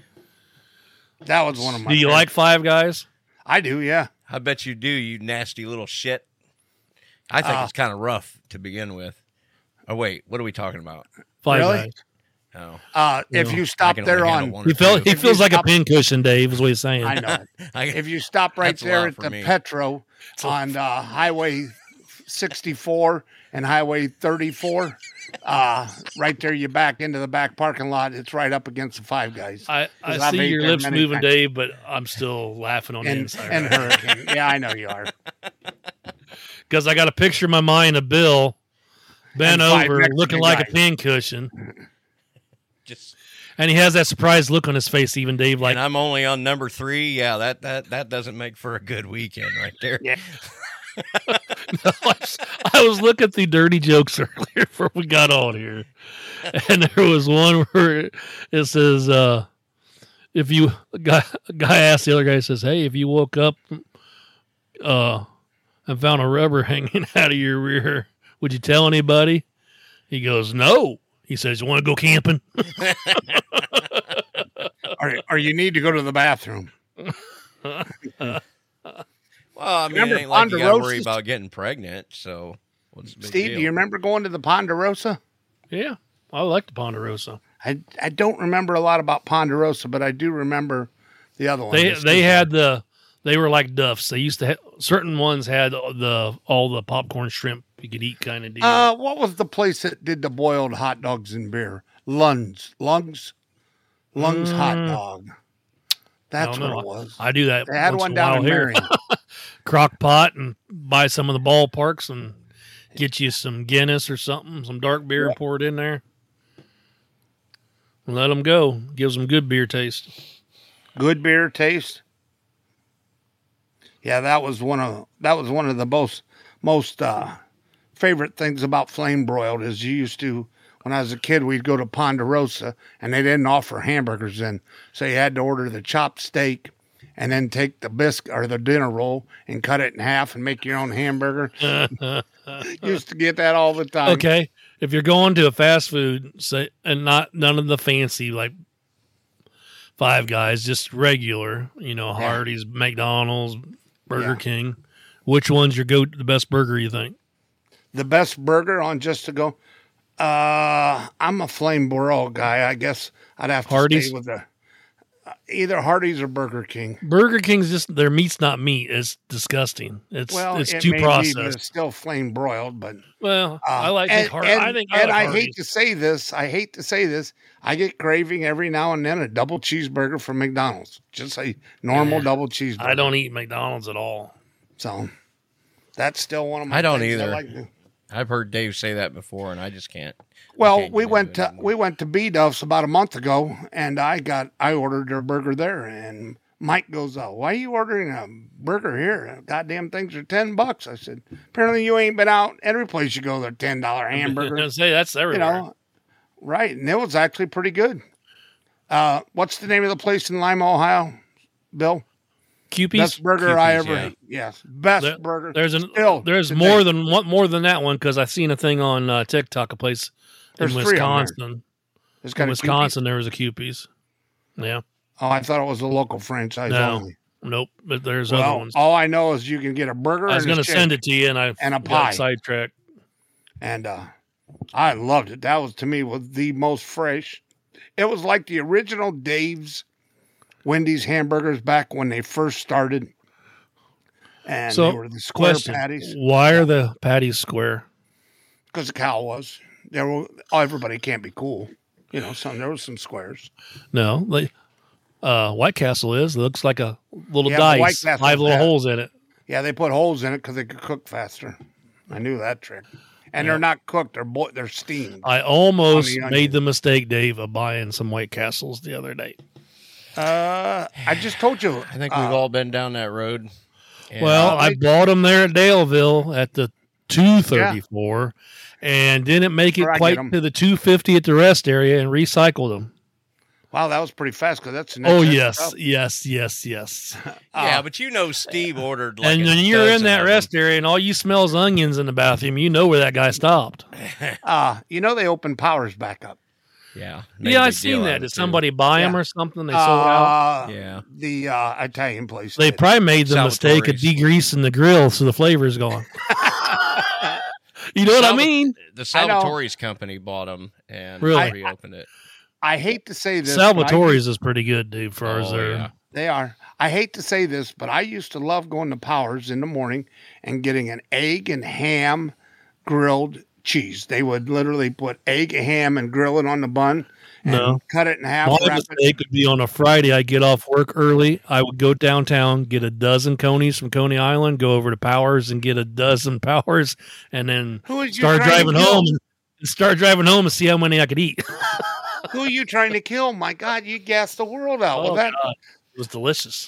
Speaker 3: that was one of my.
Speaker 4: Do you
Speaker 3: favorites.
Speaker 4: like Five Guys?
Speaker 3: I do. Yeah.
Speaker 2: I bet you do, you nasty little shit. I think it's kind of rough to begin with. Oh wait, what are we talking about?
Speaker 4: Five
Speaker 3: Really?
Speaker 4: Guys.
Speaker 2: Oh,
Speaker 3: If
Speaker 4: No.
Speaker 3: you
Speaker 2: I
Speaker 3: stop
Speaker 2: can
Speaker 3: there
Speaker 2: only
Speaker 3: on,
Speaker 2: handle one
Speaker 4: He
Speaker 2: or
Speaker 4: felt
Speaker 2: two.
Speaker 4: he
Speaker 3: If you
Speaker 4: feels like
Speaker 3: stop-
Speaker 4: a pincushion, Dave. Is what he's saying.
Speaker 3: I know.
Speaker 2: I-
Speaker 3: If you stop right
Speaker 2: That's a
Speaker 3: there
Speaker 2: lot
Speaker 3: at
Speaker 2: for
Speaker 3: the
Speaker 2: me.
Speaker 3: Petro on Highway 64 and Highway 34, right there, you back into the back parking lot. It's right up against the Five Guys.
Speaker 4: I
Speaker 3: 'Cause I've
Speaker 4: see
Speaker 3: ate
Speaker 4: your
Speaker 3: there
Speaker 4: lips
Speaker 3: many
Speaker 4: moving,
Speaker 3: times.
Speaker 4: Dave, but I'm still laughing on the
Speaker 3: And
Speaker 4: inside.
Speaker 3: Hurricane. Yeah, I know you are.
Speaker 4: Because I got a picture in my mind of Bill bent
Speaker 3: And five
Speaker 4: over,
Speaker 3: Mexican
Speaker 4: looking like a
Speaker 3: guys.
Speaker 4: pincushion,
Speaker 2: just
Speaker 4: and he has that surprised look on his face. Even Dave, like,
Speaker 2: and I'm only on number 3. Yeah, that doesn't make for a good weekend right there.
Speaker 3: Yeah.
Speaker 4: I was looking through dirty jokes earlier before we got on here, and there was one where it says, "If you a guy asked the other guy, says, hey, if you woke up, and found a rubber hanging out of your rear, would you tell anybody?" He goes, "No." He says, "You want to go camping?"
Speaker 3: or you need to go to the bathroom.
Speaker 2: Well, I mean,
Speaker 3: Remember
Speaker 2: it ain't like you got to worry
Speaker 3: Ponderosa's?
Speaker 2: about getting pregnant. So, what's the big
Speaker 3: Steve,
Speaker 2: deal?
Speaker 3: do you remember going to the Ponderosa?
Speaker 4: Yeah, I like the Ponderosa.
Speaker 3: I don't remember a lot about Ponderosa, but I do remember the other one.
Speaker 4: They were like Duffs. They used to have certain ones had all the popcorn shrimp you could eat kind of deal.
Speaker 3: What was the place that did the boiled hot dogs and beer? Lungs hot dog. That's what it was.
Speaker 4: I do that.
Speaker 3: They had
Speaker 4: once
Speaker 3: one
Speaker 4: in a
Speaker 3: down
Speaker 4: while
Speaker 3: in
Speaker 4: here.
Speaker 3: Marion.
Speaker 4: Crock pot and buy some of the ballparks and get you some Guinness or something, some dark beer, and pour it in there. And let them go. Gives them good beer taste.
Speaker 3: Good beer taste. Yeah, that was one of the most favorite things about flame broiled. Is you used to, when I was a kid, we'd go to Ponderosa and they didn't offer hamburgers then, so you had to order the chopped steak and then take the biscuit or the dinner roll and cut it in half and make your own hamburger. Used to get that all the time.
Speaker 4: Okay, if you're going to a fast food, say, and none of the fancy like Five Guys, just regular, Hardee's, McDonald's, Burger King. Which one's the best burger you think?
Speaker 3: The best burger on just to go. I'm a flame broiled guy. I guess I'd have to
Speaker 4: Hardee's?
Speaker 3: stay with either Hardee's or Burger King.
Speaker 4: Burger King's just their meat's not meat. It's disgusting. It's
Speaker 3: It
Speaker 4: too
Speaker 3: may be,
Speaker 4: processed.
Speaker 3: but it's still flame broiled. But
Speaker 4: I like Hardee's. I think
Speaker 3: I
Speaker 4: Hardee's.
Speaker 3: hate to say this. I get craving every now and then a double cheeseburger from McDonald's. Just a normal double cheeseburger.
Speaker 4: I don't eat McDonald's at all.
Speaker 3: So that's still one of my.
Speaker 2: I don't
Speaker 3: things
Speaker 2: either.
Speaker 3: I like to.
Speaker 2: I've heard Dave say that before, and I just can't.
Speaker 3: Well,
Speaker 2: can't
Speaker 3: we
Speaker 2: get
Speaker 3: went
Speaker 2: into it
Speaker 3: to
Speaker 2: anymore.
Speaker 3: B Duff's about a month ago, and I ordered their burger there, and Mike goes, "Oh, why are you ordering a burger here? Goddamn things are $10." I said, "Apparently you ain't been out. Every place you go, they're $10
Speaker 4: I was
Speaker 3: hamburgers.
Speaker 4: gonna say that's everywhere.
Speaker 3: Right?" And it was actually pretty good. What's the name of the place in Lima, Ohio, Bill?
Speaker 4: Cupie's.
Speaker 3: Best burger I
Speaker 2: Cupie's,
Speaker 3: ever
Speaker 2: yeah.
Speaker 3: ate. Yes, best burger.
Speaker 4: There's
Speaker 3: Still,
Speaker 4: more than that one because I seen a thing on TikTok. A place
Speaker 3: There's
Speaker 4: in
Speaker 3: 3 of 'em there.
Speaker 4: Wisconsin.
Speaker 3: It's got
Speaker 4: In
Speaker 3: a
Speaker 4: Wisconsin, there was a Cupie's. Yeah.
Speaker 3: Cupie's. Oh, I thought it was a local franchise
Speaker 4: No.
Speaker 3: only.
Speaker 4: Nope. But there's other
Speaker 3: Well,
Speaker 4: ones.
Speaker 3: all I know is you can get a burger.
Speaker 4: I was
Speaker 3: going to
Speaker 4: send it to you, and I
Speaker 3: and a
Speaker 4: got
Speaker 3: pie.
Speaker 4: sidetracked.
Speaker 3: And I loved it. That was, to me, was the most fresh. It was like the original Dave's Wendy's hamburgers back when they first started. And
Speaker 4: So,
Speaker 3: they were the square
Speaker 4: question:
Speaker 3: patties.
Speaker 4: Why are the patties square?
Speaker 3: Because the cow was. Everybody can't be cool. There was some squares.
Speaker 4: No, White Castle is. It looks like a little
Speaker 3: Yeah, but White
Speaker 4: dice,
Speaker 3: Castle
Speaker 4: 5 little
Speaker 3: has-
Speaker 4: holes in it.
Speaker 3: Yeah, they put holes in it because they could cook faster. I knew that trick. And they're not cooked. They're steamed.
Speaker 4: I almost
Speaker 3: On the onion.
Speaker 4: made the mistake, Dave, of buying some White Castles the other day.
Speaker 3: I just told you.
Speaker 2: I think we've all been down that road. And
Speaker 4: Well, I bought them there at Daleville at the 234 and didn't make it
Speaker 3: Where'd I
Speaker 4: quite
Speaker 3: get 'em?
Speaker 4: to the 250 at the rest area and recycled them.
Speaker 3: Wow, that was pretty fast because that's the
Speaker 4: Oh,
Speaker 3: next stuff.
Speaker 4: yes.
Speaker 2: yeah, but Steve ordered like
Speaker 4: And
Speaker 2: a
Speaker 4: when you're in
Speaker 2: dozen
Speaker 4: that
Speaker 2: of
Speaker 4: rest
Speaker 2: them.
Speaker 4: area and all you smell is onions in the bathroom, you know where that guy stopped.
Speaker 3: They opened Powers back up.
Speaker 2: Yeah,
Speaker 4: Yeah, I seen that. Did somebody buy them
Speaker 3: Yeah.
Speaker 4: or something? They sold out.
Speaker 2: Yeah.
Speaker 3: The Italian place.
Speaker 4: They
Speaker 3: did.
Speaker 4: probably made the mistake of
Speaker 2: Salvatore's.
Speaker 4: degreasing the grill so the flavor's gone. You know what I mean?
Speaker 2: The
Speaker 3: I know.
Speaker 2: Salvatore's company bought them and
Speaker 4: Really?
Speaker 2: reopened it.
Speaker 3: I hate to say this. but I
Speaker 4: Salvatore's is pretty good, dude, for ours
Speaker 2: Oh,
Speaker 4: there.
Speaker 2: yeah.
Speaker 3: They are. I hate to say this, but I used to love going to Powers in the morning and getting an egg and ham grilled cheese. They would literally put egg, ham, and grill it on the bun and
Speaker 4: No.
Speaker 3: cut it in half.
Speaker 4: My
Speaker 3: wrap it.
Speaker 4: mistake would be on a Friday. I get off work early. I would go downtown, get a dozen Conies from Coney Island, go over to Powers and get a dozen Powers, and then
Speaker 3: Who is you
Speaker 4: start
Speaker 3: trying to
Speaker 4: driving
Speaker 3: kill?
Speaker 4: home and see how many I could eat.
Speaker 3: Who are you trying to kill? My God, you gassed the world out
Speaker 4: Oh,
Speaker 3: with that.
Speaker 4: God. It was delicious.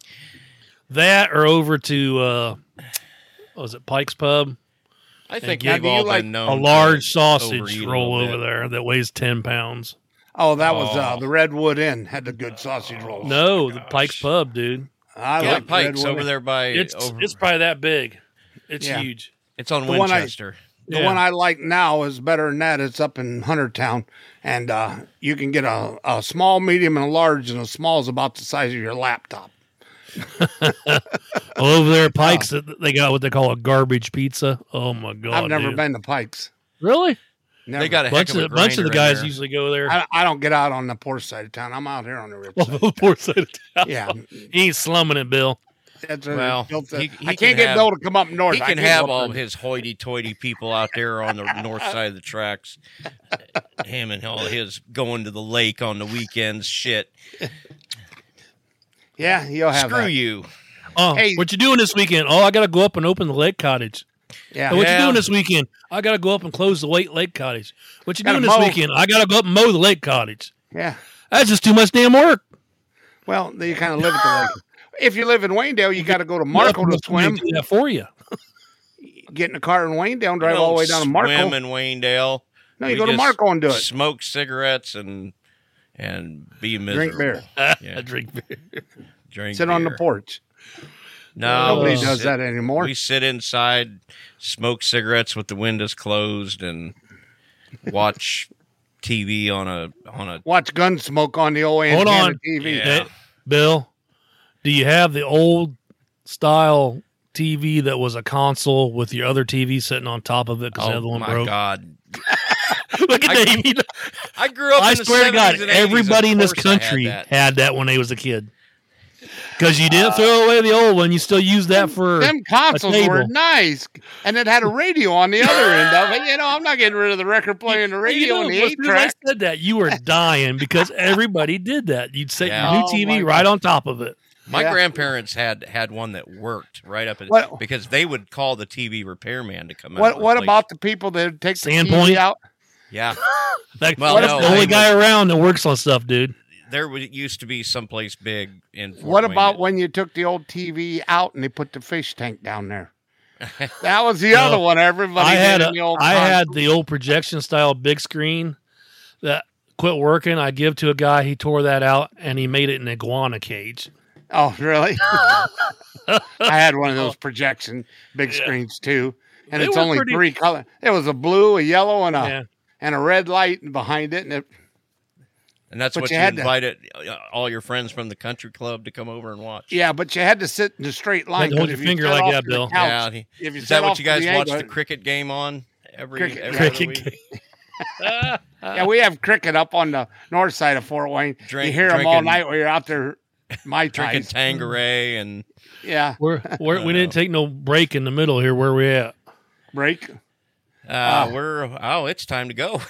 Speaker 4: That or over to what was it Pike's Pub?
Speaker 2: I think
Speaker 3: now,
Speaker 2: we've
Speaker 3: do you
Speaker 2: all
Speaker 3: like
Speaker 2: been known
Speaker 4: A
Speaker 2: to
Speaker 4: large sausage
Speaker 2: overeat a
Speaker 4: roll
Speaker 2: little
Speaker 4: over
Speaker 2: bit.
Speaker 4: there that weighs 10 pounds.
Speaker 3: Oh, that was the Redwood Inn had the good sausage rolls.
Speaker 4: No, the Pike's Pub, dude.
Speaker 3: I
Speaker 2: Yeah,
Speaker 3: like
Speaker 2: Pike's
Speaker 3: Redwood
Speaker 2: over
Speaker 3: Inn.
Speaker 2: there by
Speaker 4: It's probably that big. It's
Speaker 3: Yeah.
Speaker 4: huge.
Speaker 2: It's on
Speaker 3: The one I-
Speaker 2: Winchester.
Speaker 3: The one I like now is better than that. It's up in Huntertown, and you can get a small, medium, and a large, and a small is about the size of your laptop.
Speaker 4: Over there at Pikes, they got what they call a garbage pizza. Oh my god!
Speaker 3: I've never been to Pikes.
Speaker 4: Really?
Speaker 3: Never.
Speaker 2: They got a
Speaker 4: Bunch of the guys
Speaker 2: there.
Speaker 4: usually go there.
Speaker 3: I don't get out on the poor side of town. I'm out here on the rich side.
Speaker 4: The poor side of town.
Speaker 3: Yeah,
Speaker 4: He ain't slumming it, Bill.
Speaker 3: that's
Speaker 2: Well,
Speaker 3: I
Speaker 2: he
Speaker 3: can't get Bill to come up north.
Speaker 2: He
Speaker 3: I
Speaker 2: can
Speaker 3: can't
Speaker 2: have
Speaker 3: go up
Speaker 2: all
Speaker 3: there.
Speaker 2: his hoity-toity people out there on the north side of the tracks. Him and all his going to the lake on the weekends. Shit.
Speaker 3: Yeah, you'll have
Speaker 2: Screw
Speaker 3: that.
Speaker 2: you.
Speaker 4: Oh,
Speaker 3: Hey.
Speaker 4: what you doing this weekend? Oh, I got to go up and open the lake cottage.
Speaker 3: Yeah,
Speaker 4: Hey, what
Speaker 2: Yeah.
Speaker 4: you doing this weekend? I got to go up and close the lake cottage. What you
Speaker 3: Gotta
Speaker 4: doing this
Speaker 3: mow.
Speaker 4: weekend? I got to go up and mow the lake cottage.
Speaker 3: yeah.
Speaker 4: That's just too much damn work.
Speaker 3: Well, you kind of live at the lake. If you live in Waynedale, you got to go to Marco to
Speaker 4: Nothing
Speaker 3: swim.
Speaker 4: do that for you.
Speaker 3: Get in a car in Waynedale and drive
Speaker 2: You
Speaker 3: all the
Speaker 2: don't
Speaker 3: way down to Marco.
Speaker 2: Swim in Waynedale.
Speaker 3: No, you
Speaker 2: We
Speaker 3: go to
Speaker 2: just
Speaker 3: Marco and do it.
Speaker 2: Smoke cigarettes and be miserable.
Speaker 3: Drink beer.
Speaker 2: Yeah.
Speaker 4: I drink beer.
Speaker 2: Drink
Speaker 3: Sit on the
Speaker 2: beer.
Speaker 3: porch.
Speaker 2: No,
Speaker 3: Nobody
Speaker 2: we
Speaker 3: does
Speaker 2: sit-
Speaker 3: that anymore.
Speaker 2: We sit inside, smoke cigarettes with the windows closed, and watch TV on a.
Speaker 3: Watch Gunsmoke on the old
Speaker 4: Hold
Speaker 3: antenna
Speaker 4: on.
Speaker 3: TV.
Speaker 2: Yeah.
Speaker 4: Hey, Bill, do you have the old style TV that was a console with your other TV sitting on top of it because the other
Speaker 2: Oh
Speaker 4: one
Speaker 2: my
Speaker 4: broke?
Speaker 2: God!
Speaker 4: Look at Davey.
Speaker 2: I grew up.
Speaker 4: I
Speaker 2: in the
Speaker 4: swear to
Speaker 2: 70s
Speaker 4: God,
Speaker 2: and 80s.
Speaker 4: everybody in
Speaker 2: Of
Speaker 4: this
Speaker 2: course I had
Speaker 4: country
Speaker 2: that.
Speaker 4: had that when they was a kid. Because you didn't throw away the old one, you still use that for
Speaker 3: Them consoles
Speaker 4: table.
Speaker 3: were nice, and it had a radio on the other end of it. You know, I'm not getting rid of the record player and the radio and the
Speaker 4: as
Speaker 3: 8
Speaker 4: soon as I
Speaker 3: track.
Speaker 4: said that, you were dying because everybody did that. You'd set
Speaker 2: Yeah.
Speaker 4: your new
Speaker 3: Oh,
Speaker 4: TV
Speaker 3: my
Speaker 4: right on top of it.
Speaker 2: My
Speaker 3: Yeah.
Speaker 2: grandparents had one that worked right up at,
Speaker 3: What-
Speaker 2: because they would call the TV repairman to come out.
Speaker 3: What
Speaker 2: and
Speaker 3: about the people that take the
Speaker 4: Sandpoint?
Speaker 3: TV out?
Speaker 2: Yeah,
Speaker 4: Like,
Speaker 2: Well,
Speaker 4: that's
Speaker 2: no,
Speaker 4: the only
Speaker 2: they
Speaker 4: guy around that works on stuff, dude.
Speaker 2: there used to be someplace big in. Fort
Speaker 3: What
Speaker 2: Wayne
Speaker 3: about
Speaker 2: that-
Speaker 3: when you took the old TV out and they put the fish tank down there? That was the other one. Everybody
Speaker 4: I had
Speaker 3: did in the old
Speaker 4: I
Speaker 3: console.
Speaker 4: had the old projection style big screen that quit working. I give to a guy. He tore that out and he made it an iguana cage.
Speaker 3: Oh, really? I had one of those projection big screens too, and
Speaker 4: They
Speaker 3: it's
Speaker 4: were
Speaker 3: only
Speaker 4: pretty-
Speaker 3: 3 colors. It was a blue, a yellow, and
Speaker 4: Yeah.
Speaker 3: a red light behind it, and it.
Speaker 2: And that's
Speaker 3: But
Speaker 2: what
Speaker 3: you
Speaker 2: you
Speaker 3: had to-
Speaker 2: invited all your friends from the country club to come over and watch.
Speaker 3: Yeah, but you had to sit in a straight line.
Speaker 4: Like, hold
Speaker 3: 'cause
Speaker 4: your
Speaker 3: if you
Speaker 4: finger
Speaker 3: sat
Speaker 4: like
Speaker 3: off
Speaker 4: that,
Speaker 3: to the
Speaker 4: Bill.
Speaker 3: couch-
Speaker 2: Yeah,
Speaker 3: if you
Speaker 2: is
Speaker 3: sat
Speaker 2: that what
Speaker 3: off
Speaker 2: you
Speaker 3: to
Speaker 2: guys
Speaker 3: the
Speaker 2: watch
Speaker 3: angle-
Speaker 2: the cricket game on every
Speaker 3: Cricket-
Speaker 2: other
Speaker 4: Cricket
Speaker 2: week?
Speaker 4: game.
Speaker 3: Yeah, we have cricket up on the north side of Fort Wayne. You hear them all
Speaker 2: drinking-
Speaker 3: night while you're out there. My
Speaker 2: Drinking
Speaker 3: ties.
Speaker 2: Tanqueray and
Speaker 3: Yeah,
Speaker 4: We didn't take no break in the middle here. Where we at?
Speaker 3: break.
Speaker 2: it's time to go.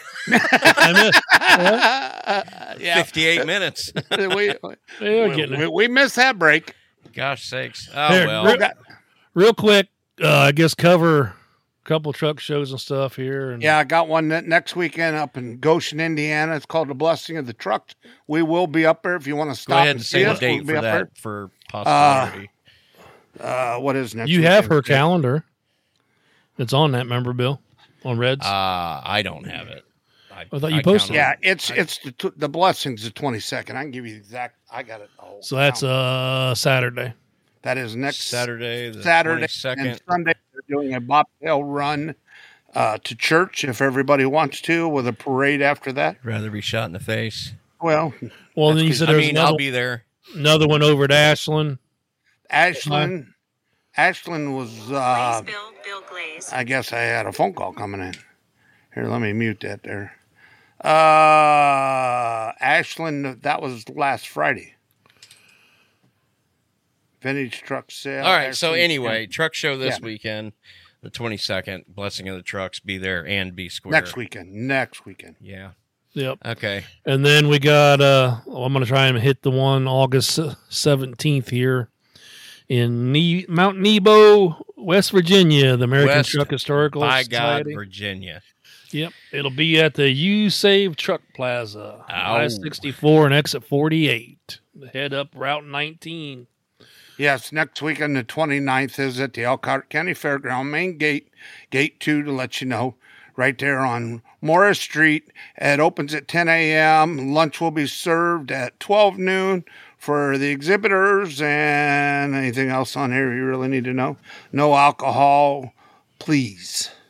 Speaker 3: Yeah,
Speaker 2: 58 minutes.
Speaker 3: we,
Speaker 4: We're getting it.
Speaker 3: we missed that break.
Speaker 2: Gosh sakes. Oh
Speaker 4: Here,
Speaker 2: well.
Speaker 4: Real quick, I guess cover a couple truck shows and stuff here. And
Speaker 3: Yeah, I got one next weekend up in Goshen, Indiana. It's called the Blessing of the Trucks. We will be up there if you want to
Speaker 2: Go
Speaker 3: stop
Speaker 2: ahead
Speaker 3: and
Speaker 2: and
Speaker 3: see
Speaker 2: say the
Speaker 3: us.
Speaker 2: date
Speaker 3: We'll be
Speaker 2: for
Speaker 3: up
Speaker 2: that for possibility.
Speaker 3: there. What is next?
Speaker 4: you have her
Speaker 3: weekend?
Speaker 4: calendar. It's on that, remember, Bill? On Reds?
Speaker 2: I don't have it.
Speaker 4: I thought you
Speaker 2: count
Speaker 4: posted
Speaker 2: on
Speaker 3: Yeah,
Speaker 2: it.
Speaker 3: it's the Blessing's the 22nd. I can give you the exact. I got it. Oh,
Speaker 4: so that's Saturday.
Speaker 3: that is next
Speaker 2: Saturday, the
Speaker 3: Saturday
Speaker 2: 22nd.
Speaker 3: and Sunday. They're doing a bobtail run to church if everybody wants to, with a parade after that.
Speaker 2: Rather be shot in the face.
Speaker 3: Well,
Speaker 4: Well, then you said
Speaker 2: I
Speaker 4: there's
Speaker 2: mean,
Speaker 4: another,
Speaker 2: I'll be there.
Speaker 4: another one over at Ashland.
Speaker 3: Ashland was.
Speaker 8: Bill Glaze.
Speaker 3: I guess I had a phone call coming in. Here, let me mute that there. Ashland, that was last Friday. Vintage truck sale.
Speaker 2: All right. So
Speaker 3: Ashland,
Speaker 2: anyway, truck show this
Speaker 3: Yeah.
Speaker 2: weekend, the 22nd. Blessing of the Trucks. Be there and be square.
Speaker 3: Next weekend.
Speaker 2: Yeah.
Speaker 4: Yep.
Speaker 2: Okay.
Speaker 4: And then we got, I'm going to try and hit the one August 17th here in Mount Nebo, West Virginia, the American
Speaker 2: West
Speaker 4: Truck Historical
Speaker 2: By
Speaker 4: Society.
Speaker 2: God, Virginia.
Speaker 4: Yep. It'll be at the U Save Truck Plaza,
Speaker 2: Ow.
Speaker 4: I-64 and exit 48. Head up Route 19.
Speaker 3: Yes, next weekend, the 29th, is at the Elkhart County Fairground main gate, gate 2, to let you know, right there on Morris Street. It opens at 10 a.m. Lunch will be served at 12 noon for the exhibitors, and anything else on here you really need to know. No alcohol, please.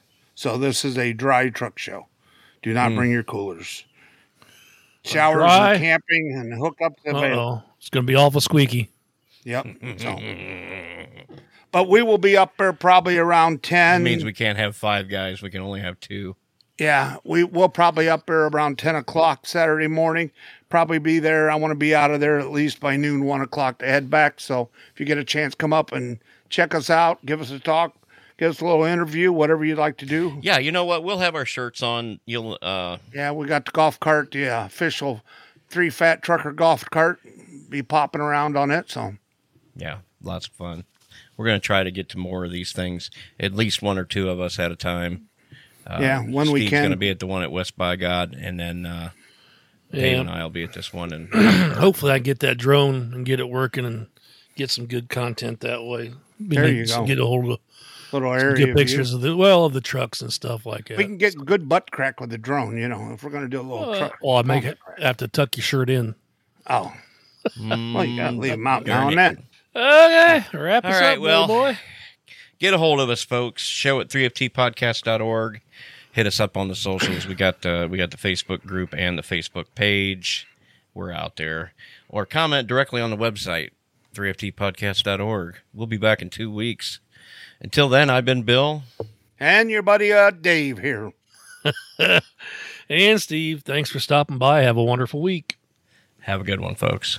Speaker 3: So this is a dry truck show. Do not bring your coolers. Showers
Speaker 4: dry?
Speaker 3: and camping and hookups available.
Speaker 4: It's going to be awful squeaky.
Speaker 3: Yep. So, but we will be up there probably around 10.
Speaker 2: It means we can't have 5 guys. We can only have 2.
Speaker 3: Yeah, we'll probably up there around 10 o'clock Saturday morning. Probably be there. I want to be out of there at least by noon, 1 o'clock to head back. So if you get a chance, come up and check us out. Give us a talk. Give us a little interview, whatever you'd like to do.
Speaker 2: Yeah, you know what? We'll have our shirts on. You'll.
Speaker 3: Yeah, we got the golf cart, the official 3 Fat Trucker golf cart. Be popping around on it. So
Speaker 2: yeah, lots of fun. We're going to try to get to more of these things, at least 1 or 2 of us at a time.
Speaker 3: When we
Speaker 2: Steve's
Speaker 3: can.
Speaker 2: going to be at the one at West by God, and then Dave and I will be at this one. And
Speaker 4: hopefully I get that drone and get it working and get some good content that way.
Speaker 3: There you go.
Speaker 4: Get a hold of
Speaker 3: little area.
Speaker 4: get pictures of the trucks and stuff like that.
Speaker 3: We can get good butt crack with the drone, if we're going to do a little truck.
Speaker 4: Well, I have to tuck your shirt in.
Speaker 3: Oh. Well, you got to leave them out now and then.
Speaker 4: Okay, wrap us
Speaker 2: all right,
Speaker 4: up,
Speaker 2: well,
Speaker 4: boy.
Speaker 2: Get a hold of us, folks. Show at 3ftpodcast.org. Hit us up on the socials. We got the Facebook group and the Facebook page. We're out there. Or comment directly on the website, 3ftpodcast.org. We'll be back in 2 weeks. Until then, I've been Bill.
Speaker 3: And your buddy Dave here.
Speaker 4: And Steve, thanks for stopping by. Have a wonderful week.
Speaker 2: Have a good one, folks.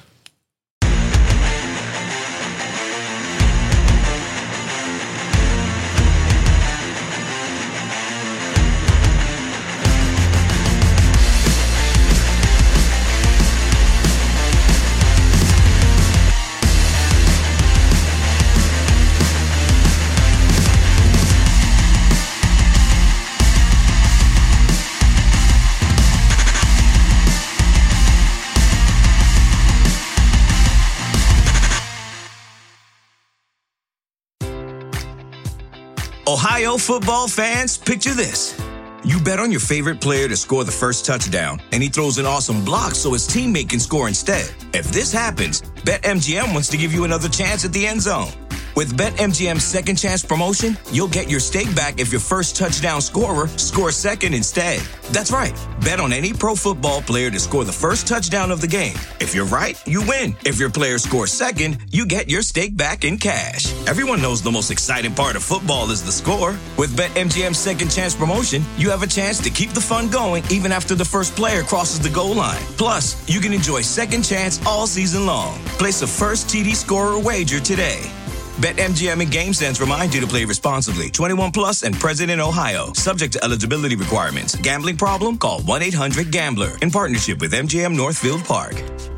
Speaker 1: Ohio football fans, picture this. You bet on your favorite player to score the first touchdown, and he throws an awesome block so his teammate can score instead. If this happens, BetMGM wants to give you another chance at the end zone. With BetMGM's second chance promotion, you'll get your stake back if your first touchdown scorer scores second instead. That's right. Bet on any pro football player to score the first touchdown of the game. If you're right, you win. If your player scores second, you get your stake back in cash. Everyone knows the most exciting part of football is the score. With BetMGM's second chance promotion, you have a chance to keep the fun going even after the first player crosses the goal line. Plus, you can enjoy second chance all season long. Place a first TD scorer wager today. BetMGM and GameSense remind you to play responsibly. 21 plus and present in Ohio. Subject to eligibility requirements. Gambling problem? Call 1-800-GAMBLER in partnership with MGM Northfield Park.